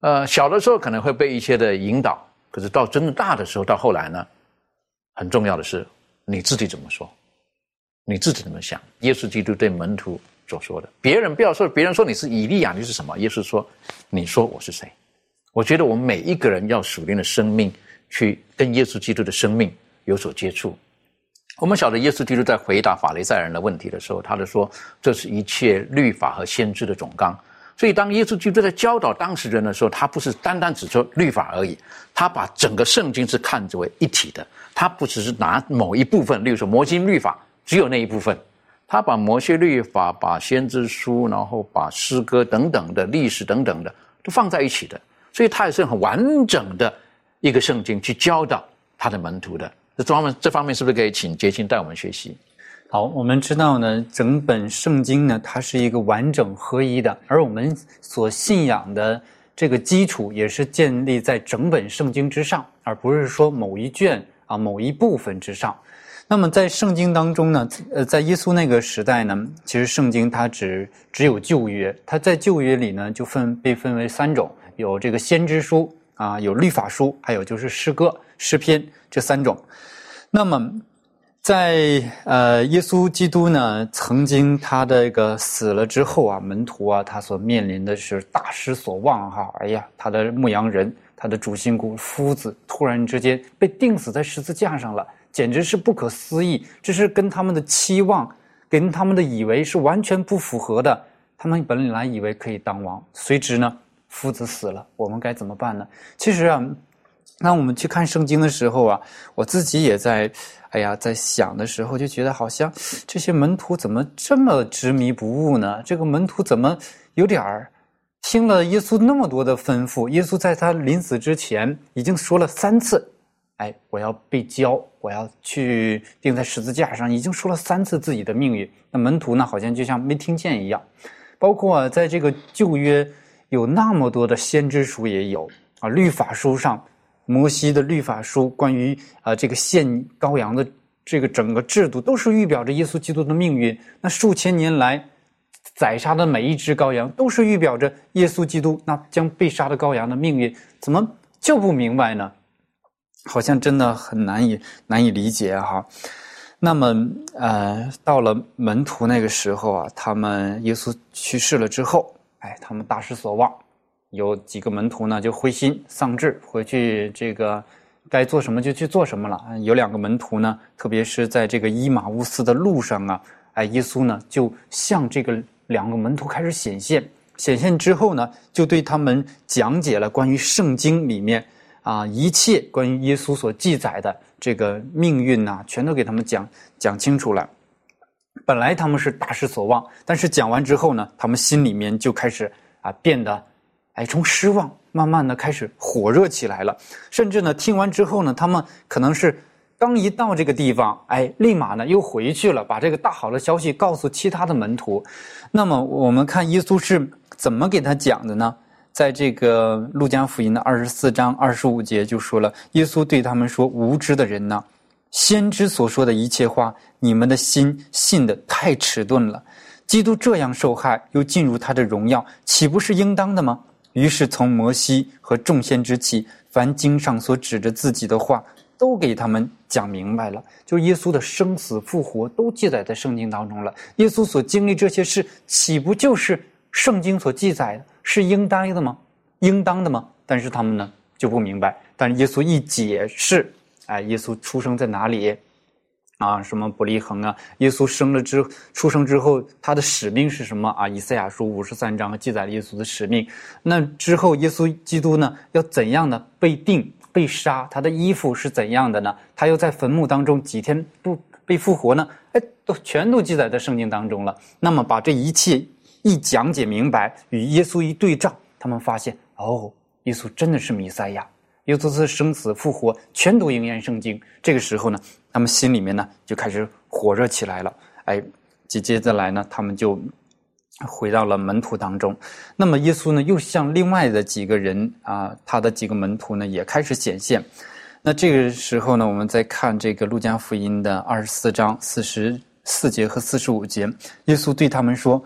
呃，小的时候可能会被一些的引导，可是到真的大的时候，到后来呢，很重要的是你自己怎么说，你自己怎么想。耶稣基督对门徒所说的，别人不要说，别人说你是以利亚，你是什么？耶稣说，你说我是谁？我觉得我们每一个人要属灵的生命去跟耶稣基督的生命有所接触。我们晓得耶稣基督在回答法利赛人的问题的时候，他就说这是一切律法和先知的总纲。所以当耶稣基督在教导当时人的时候，他不是单单只说律法而已，他把整个圣经是看作为一体的，他不只是拿某一部分，例如说摩西律法只有那一部分，他把摩西律法、把先知书，然后把诗歌等等的历史等等的都放在一起的，所以他也是很完整的一个圣经去教导他的门徒的。这方面这方面是不是可以请杰青带我们学习？ 好，我们知道呢，整本圣经呢，它是一个完整合一的，而我们所信仰的这个基础也是建立在整本圣经之上，而不是说某一卷啊某一部分之上。那么在圣经当中呢，呃，在耶稣那个时代呢，其实圣经它只只有旧约，它在旧约里呢就分被分为三种，有这个先知书啊，有律法书，还有就是诗歌、诗篇这三种。那么在呃，耶稣基督呢，曾经他这个死了之后啊，门徒啊，他所面临的是大失所望哈。哎呀，他的牧羊人，他的主心骨夫子，突然之间被钉死在十字架上了，简直是不可思议。这是跟他们的期望，跟他们的以为是完全不符合的。他们本来以为可以当王，随之呢，夫子死了，我们该怎么办呢？其实啊，当我们去看圣经的时候啊，我自己也在。哎呀，在想的时候就觉得好像这些门徒怎么这么执迷不悟呢？这个门徒怎么有点儿听了耶稣那么多的吩咐，耶稣在他临死之前已经说了三次，哎，我要被交，我要去钉在十字架上，已经说了三次自己的命运。那门徒呢，好像就像没听见一样。包括啊，在这个旧约有那么多的先知书也有啊，律法书上。摩西的律法书关于啊、呃、这个献羔羊的这个整个制度，都是预表着耶稣基督的命运。那数千年来宰杀的每一只羔羊，都是预表着耶稣基督那将被杀的羔羊的命运。怎么就不明白呢？好像真的很难以难以理解哈。那么呃，到了门徒那个时候啊，他们耶稣去世了之后，哎，他们大失所望。有几个门徒呢就灰心丧志，回去这个该做什么就去做什么了。有两个门徒呢，特别是在这个伊马乌斯的路上啊，哎，耶稣呢就向这个两个门徒开始显现。显现之后呢，就对他们讲解了关于圣经里面啊一切关于耶稣所记载的这个命运呐、啊，全都给他们讲讲清楚了。本来他们是大失所望，但是讲完之后呢，他们心里面就开始啊变得。哎，从失望慢慢的开始火热起来了，甚至呢，听完之后呢，他们可能是刚一到这个地方，哎，立马呢又回去了，把这个大好的消息告诉其他的门徒。那么我们看耶稣是怎么给他讲的呢？在这个路加福音的二十四章二十五节就说了，耶稣对他们说：“无知的人呢，先知所说的一切话，你们的心信得太迟钝了。基督这样受害，又进入他的荣耀，岂不是应当的吗？”于是从摩西和众先知起，凡经上所指着自己的话，都给他们讲明白了。就是耶稣的生死复活都记载在圣经当中了。耶稣所经历这些事，岂不就是圣经所记载的，是应当的吗？应当的吗？但是他们呢就不明白。但是耶稣一解释，哎，耶稣出生在哪里？啊，什么伯利恒啊？耶稣生了之出生之后，他的使命是什么啊？以赛亚书五十三章记载了耶稣的使命。那之后，耶稣基督呢，要怎样的被钉、被杀？他的衣服是怎样的呢？他又在坟墓当中几天不被复活呢？哎，都全都记载在圣经当中了。那么把这一切一讲解明白，与耶稣一对照，他们发现，哦，耶稣真的是弥赛亚。耶稣的生死复活全都应验圣经。这个时候呢，他们心里面呢就开始火热起来了。哎，接接着来呢，他们就回到了门徒当中。那么耶稣呢，又向另外的几个人啊，他的几个门徒呢，也开始显现。那这个时候呢，我们再看这个路加福音的二十四章四十四节和四十五节，耶稣对他们说：“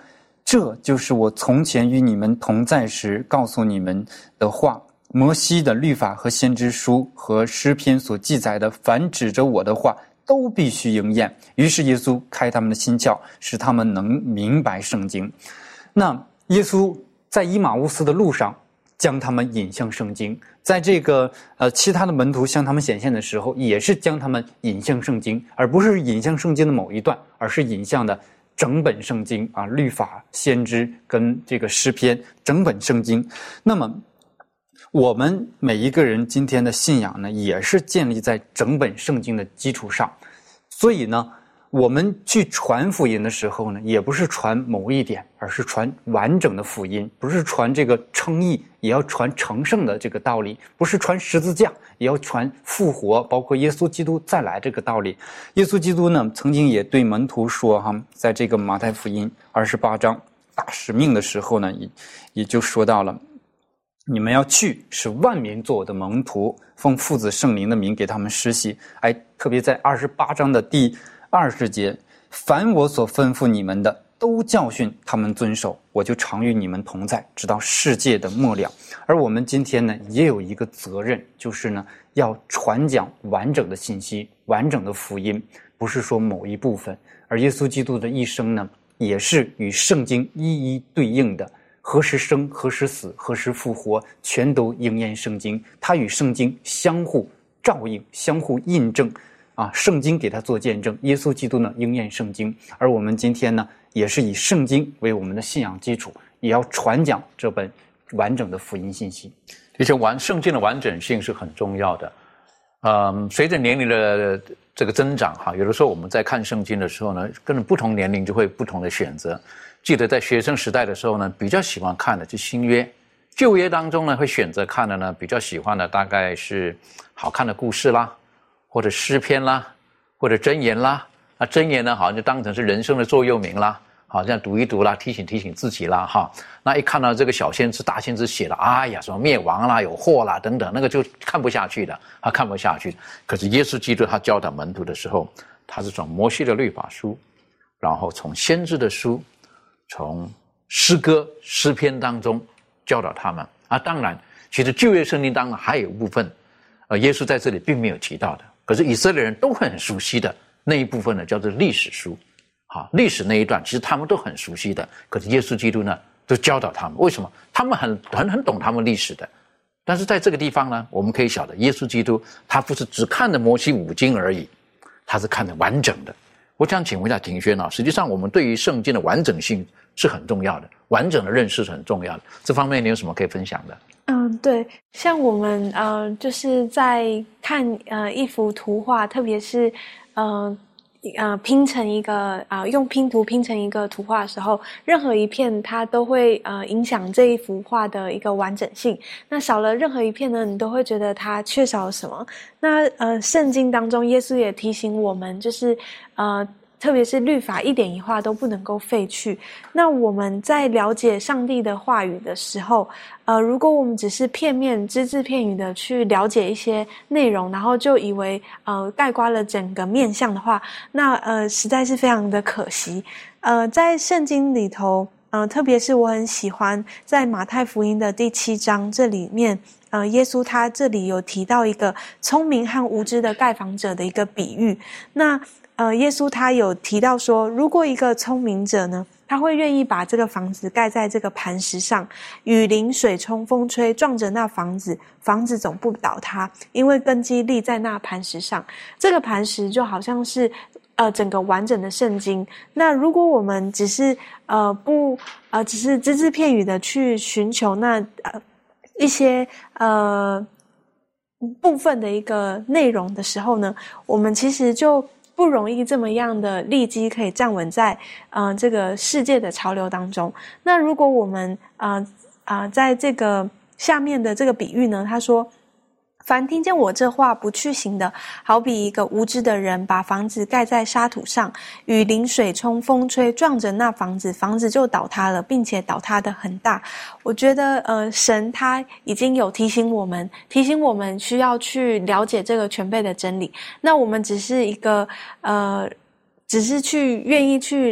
这就是我从前与你们同在时告诉你们的话。摩西的律法和先知书和诗篇所记载的，凡指着我的话，都必须应验。于是耶稣开他们的心窍，使他们能明白圣经。那耶稣在以马乌斯的路上将他们引向圣经，在这个呃其他的门徒向他们显现的时候，也是将他们引向圣经，而不是引向圣经的某一段，而是引向的整本圣经啊，律法、先知跟这个诗篇，整本圣经。那么我们每一个人今天的信仰呢，也是建立在整本圣经的基础上。所以呢，我们去传福音的时候呢，也不是传某一点，而是传完整的福音，不是传这个称义，也要传成圣的这个道理，不是传十字架，也要传复活，包括耶稣基督再来这个道理。耶稣基督呢，曾经也对门徒说哈，在这个马太福音二十八章大使命的时候呢，也也就说到了，你们要去，使万民做我的门徒，奉父子圣灵的名给他们施洗。哎，特别在二十八章的第二十节，凡我所吩咐你们的，都教训他们遵守，我就常与你们同在，直到世界的末了。而我们今天呢，也有一个责任，就是呢，要传讲完整的信息，完整的福音，不是说某一部分。而耶稣基督的一生呢，也是与圣经一一对应的。何时生，何时死，何时复活，全都应验圣经。他与圣经相互照应，相互印证啊，圣经给他做见证，耶稣基督呢应验圣经。而我们今天呢，也是以圣经为我们的信仰基础，也要传讲这本完整的福音信息。 的确，完圣经的完整性是很重要的。嗯，随着年龄的这个增长哈，有的时候我们在看圣经的时候呢，跟不同年龄就会不同的选择。记得在学生时代的时候呢，比较喜欢看的是新约，旧约当中呢会选择看的呢，比较喜欢的大概是好看的故事啦，或者诗篇啦，或者箴言啦。那箴言呢，好像就当成是人生的座右铭啦，好像读一读啦，提醒提醒自己啦哈。那一看到这个小先知、大先知写的，哎呀，什么灭亡啦、有祸啦等等，那个就看不下去的，他看不下去。可是耶稣基督他教导门徒的时候，他是从摩西的律法书，然后从先知的书，从诗歌诗篇当中教导他们啊。当然其实旧约圣经当中还有一部分呃，耶稣在这里并没有提到的，可是以色列人都会很熟悉的那一部分呢，叫做历史书啊，历史那一段其实他们都很熟悉的，可是耶稣基督呢就教导他们。为什么？他们很很很懂他们历史的。但是在这个地方呢，我们可以晓得耶稣基督他不是只看的摩西五经而已，他是看的完整的。我想请问一下庭轩啊，实际上我们对于圣经的完整性是很重要的，完整的认识是很重要的，这方面你有什么可以分享的？ 嗯，对，像我们呃，就是在看呃一幅图画，特别是呃呃拼成一个啊、呃，用拼图拼成一个图画的时候，任何一片它都会呃影响这一幅画的一个完整性。那少了任何一片呢，你都会觉得它缺少了什么。那呃，圣经当中，耶稣也提醒我们，就是呃。特别是律法一点一画都不能够废去。那我们在了解上帝的话语的时候，呃，如果我们只是片面只字片语的去了解一些内容，然后就以为呃概括了整个面向的话，那呃实在是非常的可惜。呃，在圣经里头，呃，特别是我很喜欢在马太福音的第七章这里面。呃，耶稣他这里有提到一个聪明和无知的盖房者的一个比喻。那呃，耶稣他有提到说，如果一个聪明者呢，他会愿意把这个房子盖在这个磐石上，雨淋水冲风吹撞着那房子，房子总不倒塌，因为根基立在那磐石上。这个磐石就好像是呃整个完整的圣经。那如果我们只是呃不呃只是只字片语的去寻求那呃一些呃部分的一个内容的时候呢，我们其实就不容易这么样的立基可以站稳在呃这个世界的潮流当中。那如果我们呃呃在这个下面的这个比喻呢，他说，凡听见我这话不去行的，好比一个无知的人把房子盖在沙土上，雨淋水冲风吹撞着那房子，房子就倒塌了，并且倒塌的很大。我觉得呃，神他已经有提醒我们，提醒我们需要去了解这个全备的真理。那我们只是一个呃，只是去愿意去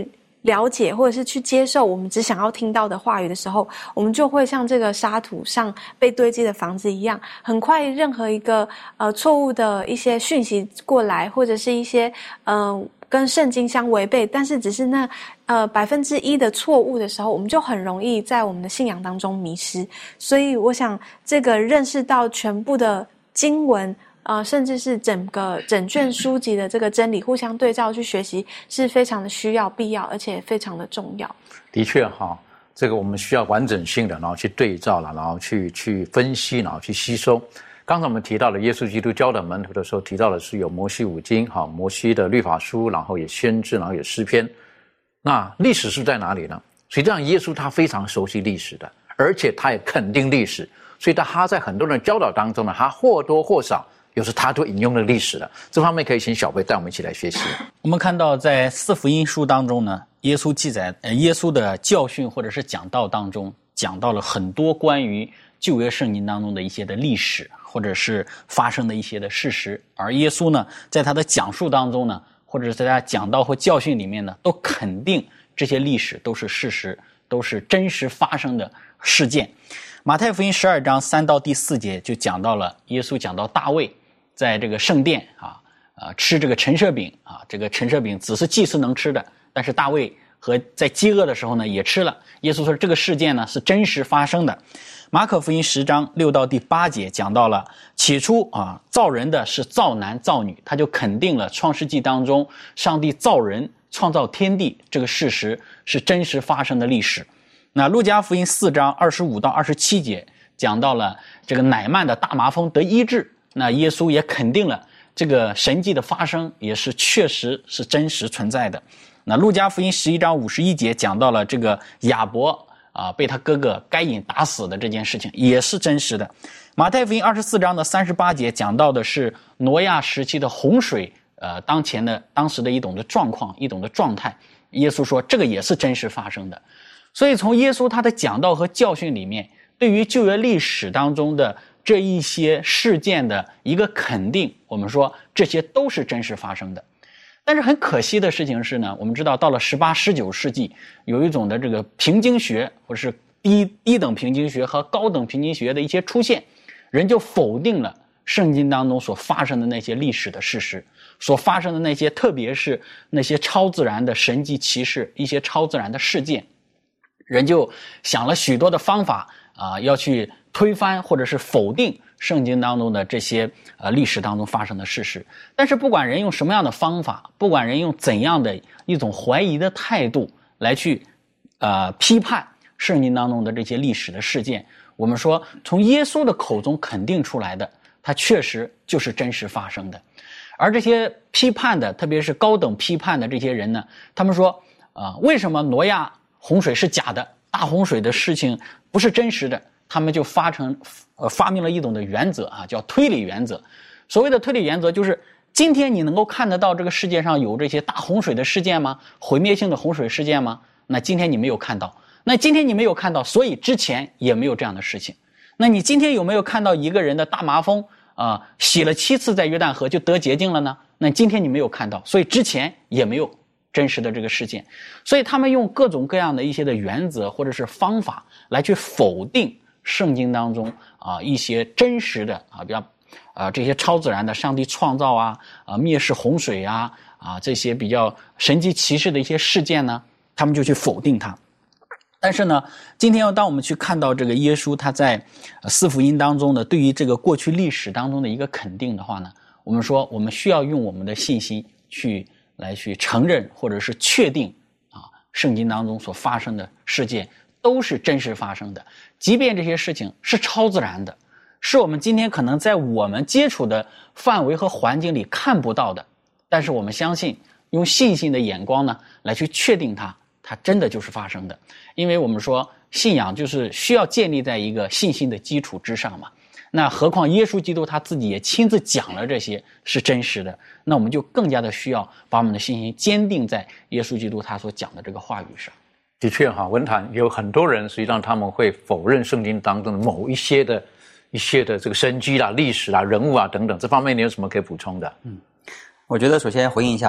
了解或者是去接受我们只想要听到的话语的时候，我们就会像这个沙土上被堆积的房子一样，很快任何一个呃错误的一些讯息过来，或者是一些呃跟圣经相违背，但是只是那呃百分之一的错误的时候，我们就很容易在我们的信仰当中迷失。所以我想这个认识到全部的经文呃，甚至是整个整卷书籍的这个真理互相对照去学习，是非常的需要、必要，而且非常的重要。 的确哈，这个我们需要完整性的，然后去对照了，然后去去分析，然后去吸收。刚才我们提到了耶稣基督教导门徒的时候，提到的是有摩西五经，哈，摩西的律法书，然后也先知，然后也诗篇。那历史是在哪里呢？实际上，耶稣他非常熟悉历史的，而且他也肯定历史，所以他在很多人教导当中呢，他或多或少有时他都引用了历史的。这方面可以请小贝带我们一起来学习。 我们看到在四福音书当中呢，耶稣记载，呃，耶稣的教训或者是讲道当中，讲到了很多关于旧约圣经当中的一些的历史，或者是发生的一些的事实。而耶稣呢，在他的讲述当中呢，或者是在他讲道或教训里面呢，都肯定这些历史都是事实，都是真实发生的事件。马太福音十二章三到第四节就讲到了耶稣讲到大卫在这个圣殿啊，呃，吃这个陈设饼啊，这个陈设饼只是祭司能吃的，但是大卫和在饥饿的时候呢也吃了。耶稣说这个事件呢是真实发生的。马可福音十章六到第八节讲到了起初啊造人的是造男造女，他就肯定了创世纪当中上帝造人创造天地这个事实是真实发生的历史。那路加福音四章二十五到二十七节讲到了这个乃曼的大麻风得医治，那耶稣也肯定了这个神迹的发生也是确实是真实存在的。那路加福音十一章五十一节讲到了这个亚伯啊被他哥哥该隐打死的这件事情也是真实的。马太福音二十四章的三十八节讲到的是挪亚时期的洪水呃当前的当时的一种的状况，一种的状态，耶稣说这个也是真实发生的。所以从耶稣他的讲道和教训里面，对于旧约历史当中的这一些事件的一个肯定，我们说这些都是真实发生的。但是很可惜的事情是呢，我们知道到了十八、十九世纪，有一种的这个平经学，或是低低等平经学和高等平经学的一些出现，人就否定了圣经当中所发生的那些历史的事实，所发生的那些，特别是那些超自然的神迹奇事，一些超自然的事件，人就想了许多的方法啊、呃，要去推翻或者是否定圣经当中的这些呃历史当中发生的事实。但是不管人用什么样的方法，不管人用怎样的一种怀疑的态度来去呃批判圣经当中的这些历史的事件，我们说从耶稣的口中肯定出来的，它确实就是真实发生的。而这些批判的，特别是高等批判的这些人呢，他们说啊、呃，为什么挪亚洪水是假的，大洪水的事情不是真实的？他们就发成呃发明了一种的原则啊，叫推理原则。所谓的推理原则就是，今天你能够看得到这个世界上有这些大洪水的事件吗？毁灭性的洪水事件吗？那今天你没有看到，那今天你没有看到，所以之前也没有这样的事情。那你今天有没有看到一个人的大麻风啊、呃，洗了七次在约旦河就得洁净了呢？那今天你没有看到，所以之前也没有真实的这个事件。所以他们用各种各样的一些的原则或者是方法来去否定圣经当中啊、呃、一些真实的啊，比较啊、呃、这些超自然的上帝创造啊啊、呃、灭世洪水啊啊这些比较神迹奇事的一些事件呢，他们就去否定它。但是呢，今天要当我们去看到这个耶稣他在四福音当中呢，对于这个过去历史当中的一个肯定的话呢，我们说我们需要用我们的信心去来去承认或者是确定啊，圣经当中所发生的事件都是真实发生的，即便这些事情是超自然的，是我们今天可能在我们接触的范围和环境里看不到的，但是我们相信用信心的眼光呢来去确定它，它真的就是发生的。因为我们说信仰就是需要建立在一个信心的基础之上嘛，那何况耶稣基督他自己也亲自讲了这些是真实的，那我们就更加的需要把我们的信心坚定在耶稣基督他所讲的这个话语上。 的确哈，文坛有很多人实际上他们会否认圣经当中的某一些的一些的这个神迹啦、历史啦、人物啊等等，这方面你有什么可以补充的？ 嗯，我觉得首先回应一下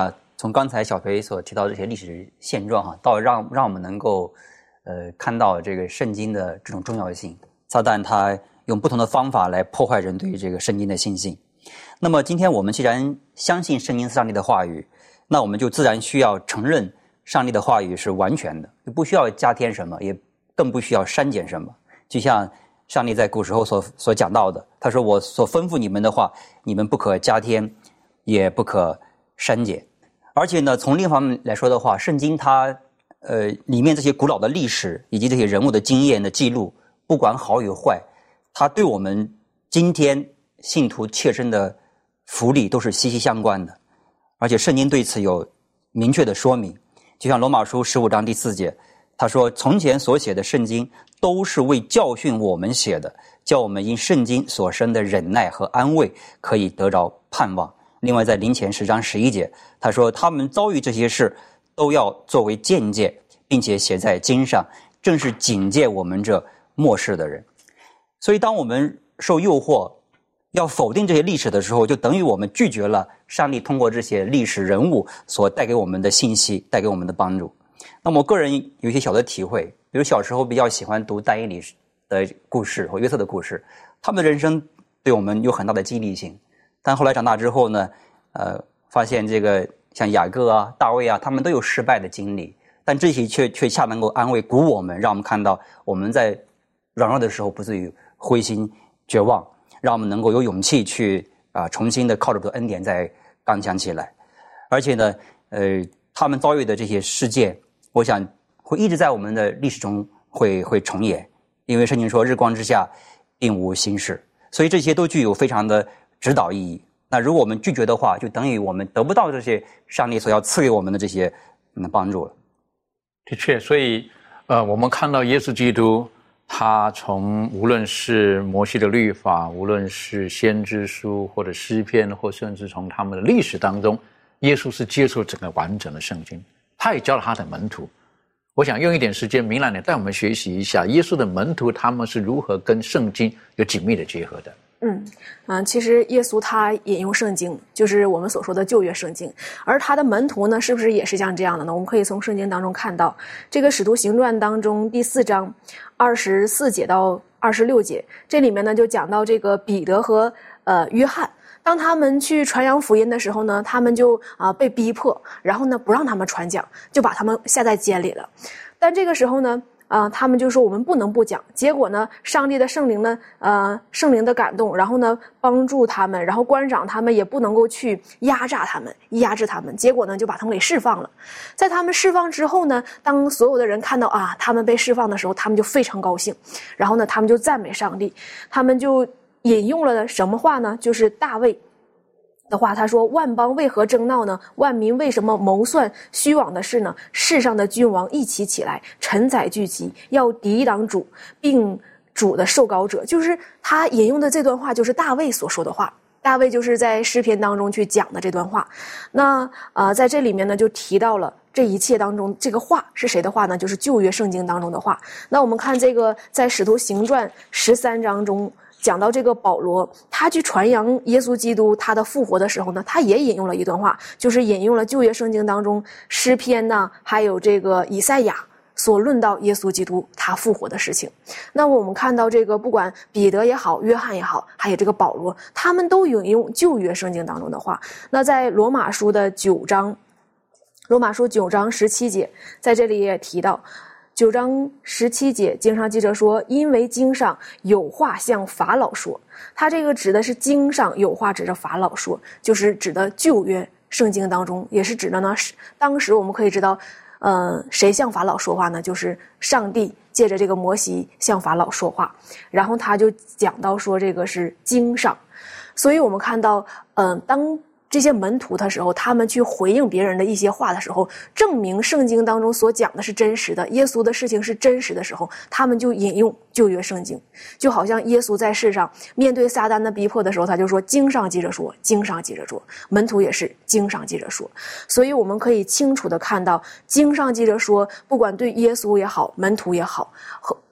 从刚才小培所提到这些历史现状哈，到让让我们能够呃看到这个圣经的这种重要性。撒旦他用不同的方法来破坏人对于这个圣经的信心。那么今天我们既然相信圣经是上帝的话语，那我们就自然需要承认上帝的话语是完全的，不需要加添什么，也更不需要删减什么。就像上帝在古时候所所讲到的，他说我所吩咐你们的话，你们不可加添，也不可删减。而且呢，从另一方面来说的话，圣经它呃里面这些古老的历史以及这些人物的经验的记录，不管好与坏，它对我们今天信徒切身的福利都是息息相关的。而且圣经对此有明确的说明，就像罗马书十五章第四节，他说从前所写的圣经都是为教训我们写的，叫我们因圣经所生的忍耐和安慰可以得着盼望。另外在林前十章十一节，他说他们遭遇这些事都要作为见解，并且写在经上，正是警戒我们这末世的人。所以当我们受诱惑要否定这些历史的时候，就等于我们拒绝了上帝通过这些历史人物所带给我们的信息，带给我们的帮助。那么我个人有一些小的体会，比如小时候比较喜欢读但以理的故事和约瑟的故事，他们的人生对我们有很大的激励性。但后来长大之后呢，呃，发现这个像雅各啊、大卫啊，他们都有失败的经历，但这些却却恰能够安慰鼓舞我们，让我们看到我们在软弱的时候不至于灰心绝望，让我们能够有勇气去啊、呃、重新的靠着主的恩典再刚强起来。而且呢，呃，他们遭遇的这些事件，我想会一直在我们的历史中会会重演，因为圣经说日光之下并无新事，所以这些都具有非常的指导意义。那如果我们拒绝的话，就等于我们得不到这些上帝所要赐给我们的这些嗯帮助了。 的确，所以呃，我们看到耶稣基督，他从无论是摩西的律法，无论是先知书或者诗篇，或甚至从他们的历史当中，耶稣是接受整个完整的圣经，他也教了他的门徒。我想用一点时间，明朗点带我们学习一下耶稣的门徒他们是如何跟圣经有紧密的结合的。 嗯啊、呃，其实耶稣他引用圣经，就是我们所说的旧约圣经，而他的门徒呢，是不是也是像这样的呢？我们可以从圣经当中看到，这个使徒行传当中第四章二十四节到二十六节，这里面呢就讲到这个彼得和呃约翰，当他们去传扬福音的时候呢，他们就啊、呃、被逼迫，然后呢不让他们传讲，就把他们下在监里了。但这个时候呢，啊、呃，他们就说我们不能不讲。结果呢，上帝的圣灵呢，呃，圣灵的感动，然后呢，帮助他们，然后官长他们也不能够去压榨他们、压制他们。结果呢，就把他们给释放了。在他们释放之后呢，当所有的人看到啊，他们被释放的时候，他们就非常高兴。然后呢，他们就赞美上帝，他们就引用了什么话呢？就是大卫的话，他说万邦为何争闹呢？万民为什么谋算虚妄的事呢？世上的君王一起起来，臣宰聚集，要抵挡主，并主的受膏者。就是他引用的这段话，就是大卫所说的话。大卫就是在诗篇当中去讲的这段话。那呃，在这里面呢，就提到了这一切当中，这个话是谁的话呢？就是旧约圣经当中的话。那我们看这个在使徒行传十三章中，讲到这个保罗，他去传扬耶稣基督他的复活的时候呢，他也引用了一段话，就是引用了旧约圣经当中诗篇呢，还有这个以赛亚所论到耶稣基督他复活的事情。那我们看到这个不管彼得也好，约翰也好，还有这个保罗，他们都引用旧约圣经当中的话。那在罗马书的九章，罗马书九章十七节，在这里也提到九章十七节，经上记着说，因为经上有话向法老说。他这个指的是经上有话指着法老说，就是指的旧约圣经当中，也是指的呢，当时我们可以知道呃，谁向法老说话呢？就是上帝借着这个摩西向法老说话。然后他就讲到说这个是经上。所以我们看到嗯、呃，当这些门徒的时候，他们去回应别人的一些话的时候，证明圣经当中所讲的是真实的，耶稣的事情是真实的时候，他们就引用旧约圣经。就好像耶稣在世上面对撒旦的逼迫的时候，他就说经上记着说，经上记着说，门徒也是经上记着说。所以我们可以清楚地看到，经上记着说，不管对耶稣也好，门徒也好，和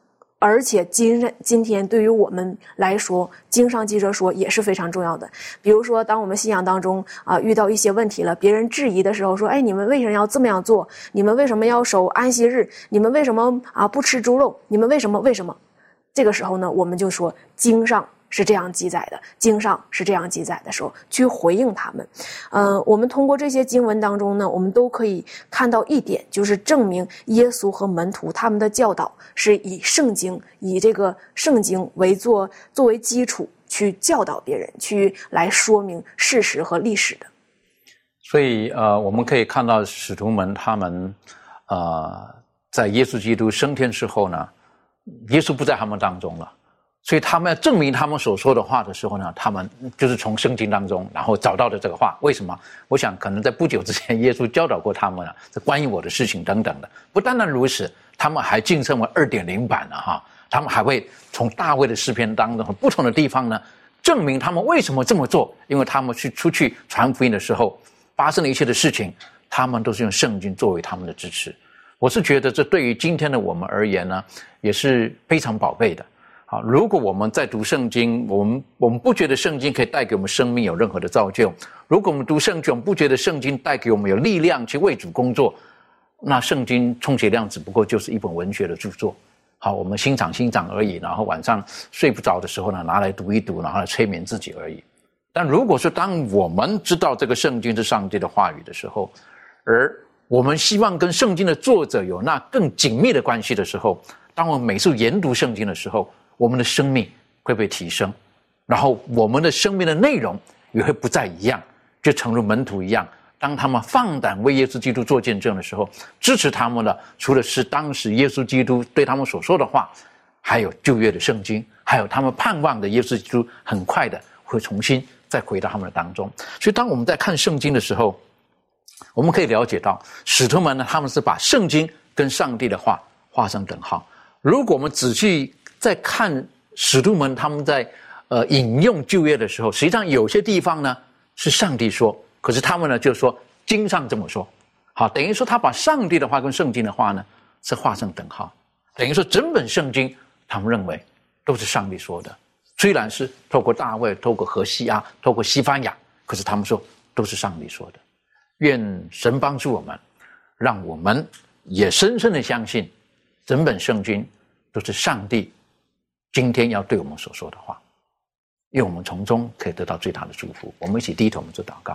而且今今天对于我们来说，经上记着说也是非常重要的。比如说，当我们信仰当中啊、呃、遇到一些问题了，别人质疑的时候说：“哎，你们为什么要这么样做？你们为什么要守安息日？你们为什么啊不吃猪肉？你们为什么为什么？”这个时候呢，我们就说经上是这样记载的，经上是这样记载的时候，去回应他们。呃，我们通过这些经文当中呢，我们都可以看到一点，就是证明耶稣和门徒他们的教导是以圣经，以这个圣经为作作为基础去教导别人，去来说明事实和历史的。 所以呃，我们可以看到使徒们他们呃，在耶稣基督升天之后呢，耶稣不在他们当中了。所以他们要证明他们所说的话的时候呢，他们就是从圣经当中然后找到的这个话。为什么？我想可能在不久之前耶稣教导过他们了，这关于我的事情等等的。不单单如此，他们还晋升为 二点零 版了哈，他们还会从大卫的诗篇当中和不同的地方呢，证明他们为什么这么做。因为他们去出去传福音的时候发生了一切的事情，他们都是用圣经作为他们的支持。我是觉得这对于今天的我们而言呢，也是非常宝贝的。好，如果我们在读圣经，我们我们不觉得圣经可以带给我们生命有任何的造就，如果我们读圣经，我们不觉得圣经带给我们有力量去为主工作，那圣经充其量只不过就是一本文学的著作。好，我们欣赏欣赏而已，然后晚上睡不着的时候呢，拿来读一读，然后来催眠自己而已。但如果说当我们知道这个圣经是上帝的话语的时候，而我们希望跟圣经的作者有那更紧密的关系的时候，当我们每次研读圣经的时候，我们的生命会被提升，然后我们的生命的内容也会不再一样，就诚如门徒一样，当他们放胆为耶稣基督做见证的时候，支持他们的除了是当时耶稣基督对他们所说的话，还有旧约的圣经，还有他们盼望的耶稣基督很快的会重新再回到他们的当中。所以当我们在看圣经的时候，我们可以了解到使徒们呢，他们是把圣经跟上帝的话画上等号。如果我们仔细在看使徒们他们在呃引用旧约的时候，实际上有些地方呢是上帝说，可是他们呢就说经上这么说。好，等于说他把上帝的话跟圣经的话呢是画上等号，等于说整本圣经他们认为都是上帝说的，虽然是透过大卫，透过何西阿，透过西番雅，可是他们说都是上帝说的。愿神帮助我们，让我们也深深的相信整本圣经都是上帝今天要对我们所说的话，愿我们从中可以得到最大的祝福。我们一起低头，我们做祷告。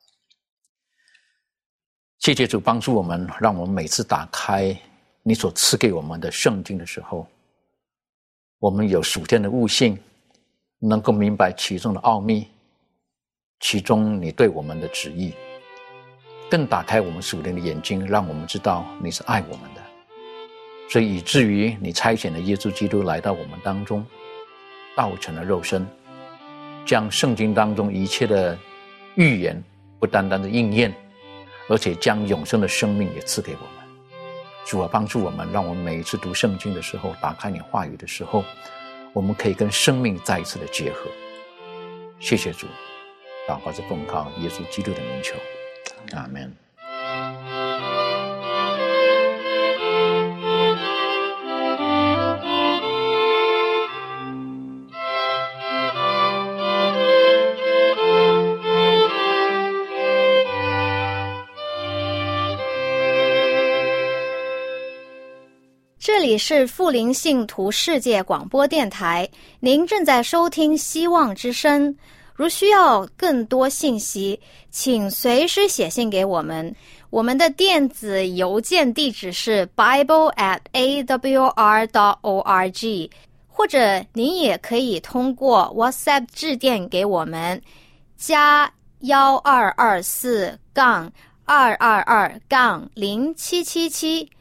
谢谢主帮助我们，让我们每次打开你所赐给我们的圣经的时候，我们有属天的悟性，能够明白其中的奥秘，其中你对我们的旨意，更打开我们属灵的眼睛，让我们知道你是爱我们的。所以以至于你差遣了耶稣基督来到我们当中，道成了肉身，将圣经当中一切的预言不单单的应验，而且将永生的生命也赐给我们。主啊，帮助我们，让我们每一次读圣经的时候，打开你话语的时候，我们可以跟生命再一次的结合。谢谢主，祷告是奉靠耶稣基督的名求，阿们。 这里是富林信徒世界广播电台，您正在收听希望之声。如需要更多信息，请随时写信给我们。我们的电子邮件地址是 bible at a w r dot org， 或者您也可以通过 WhatsApp 致电给我们，加幺二二四杠二二二杠零七七七。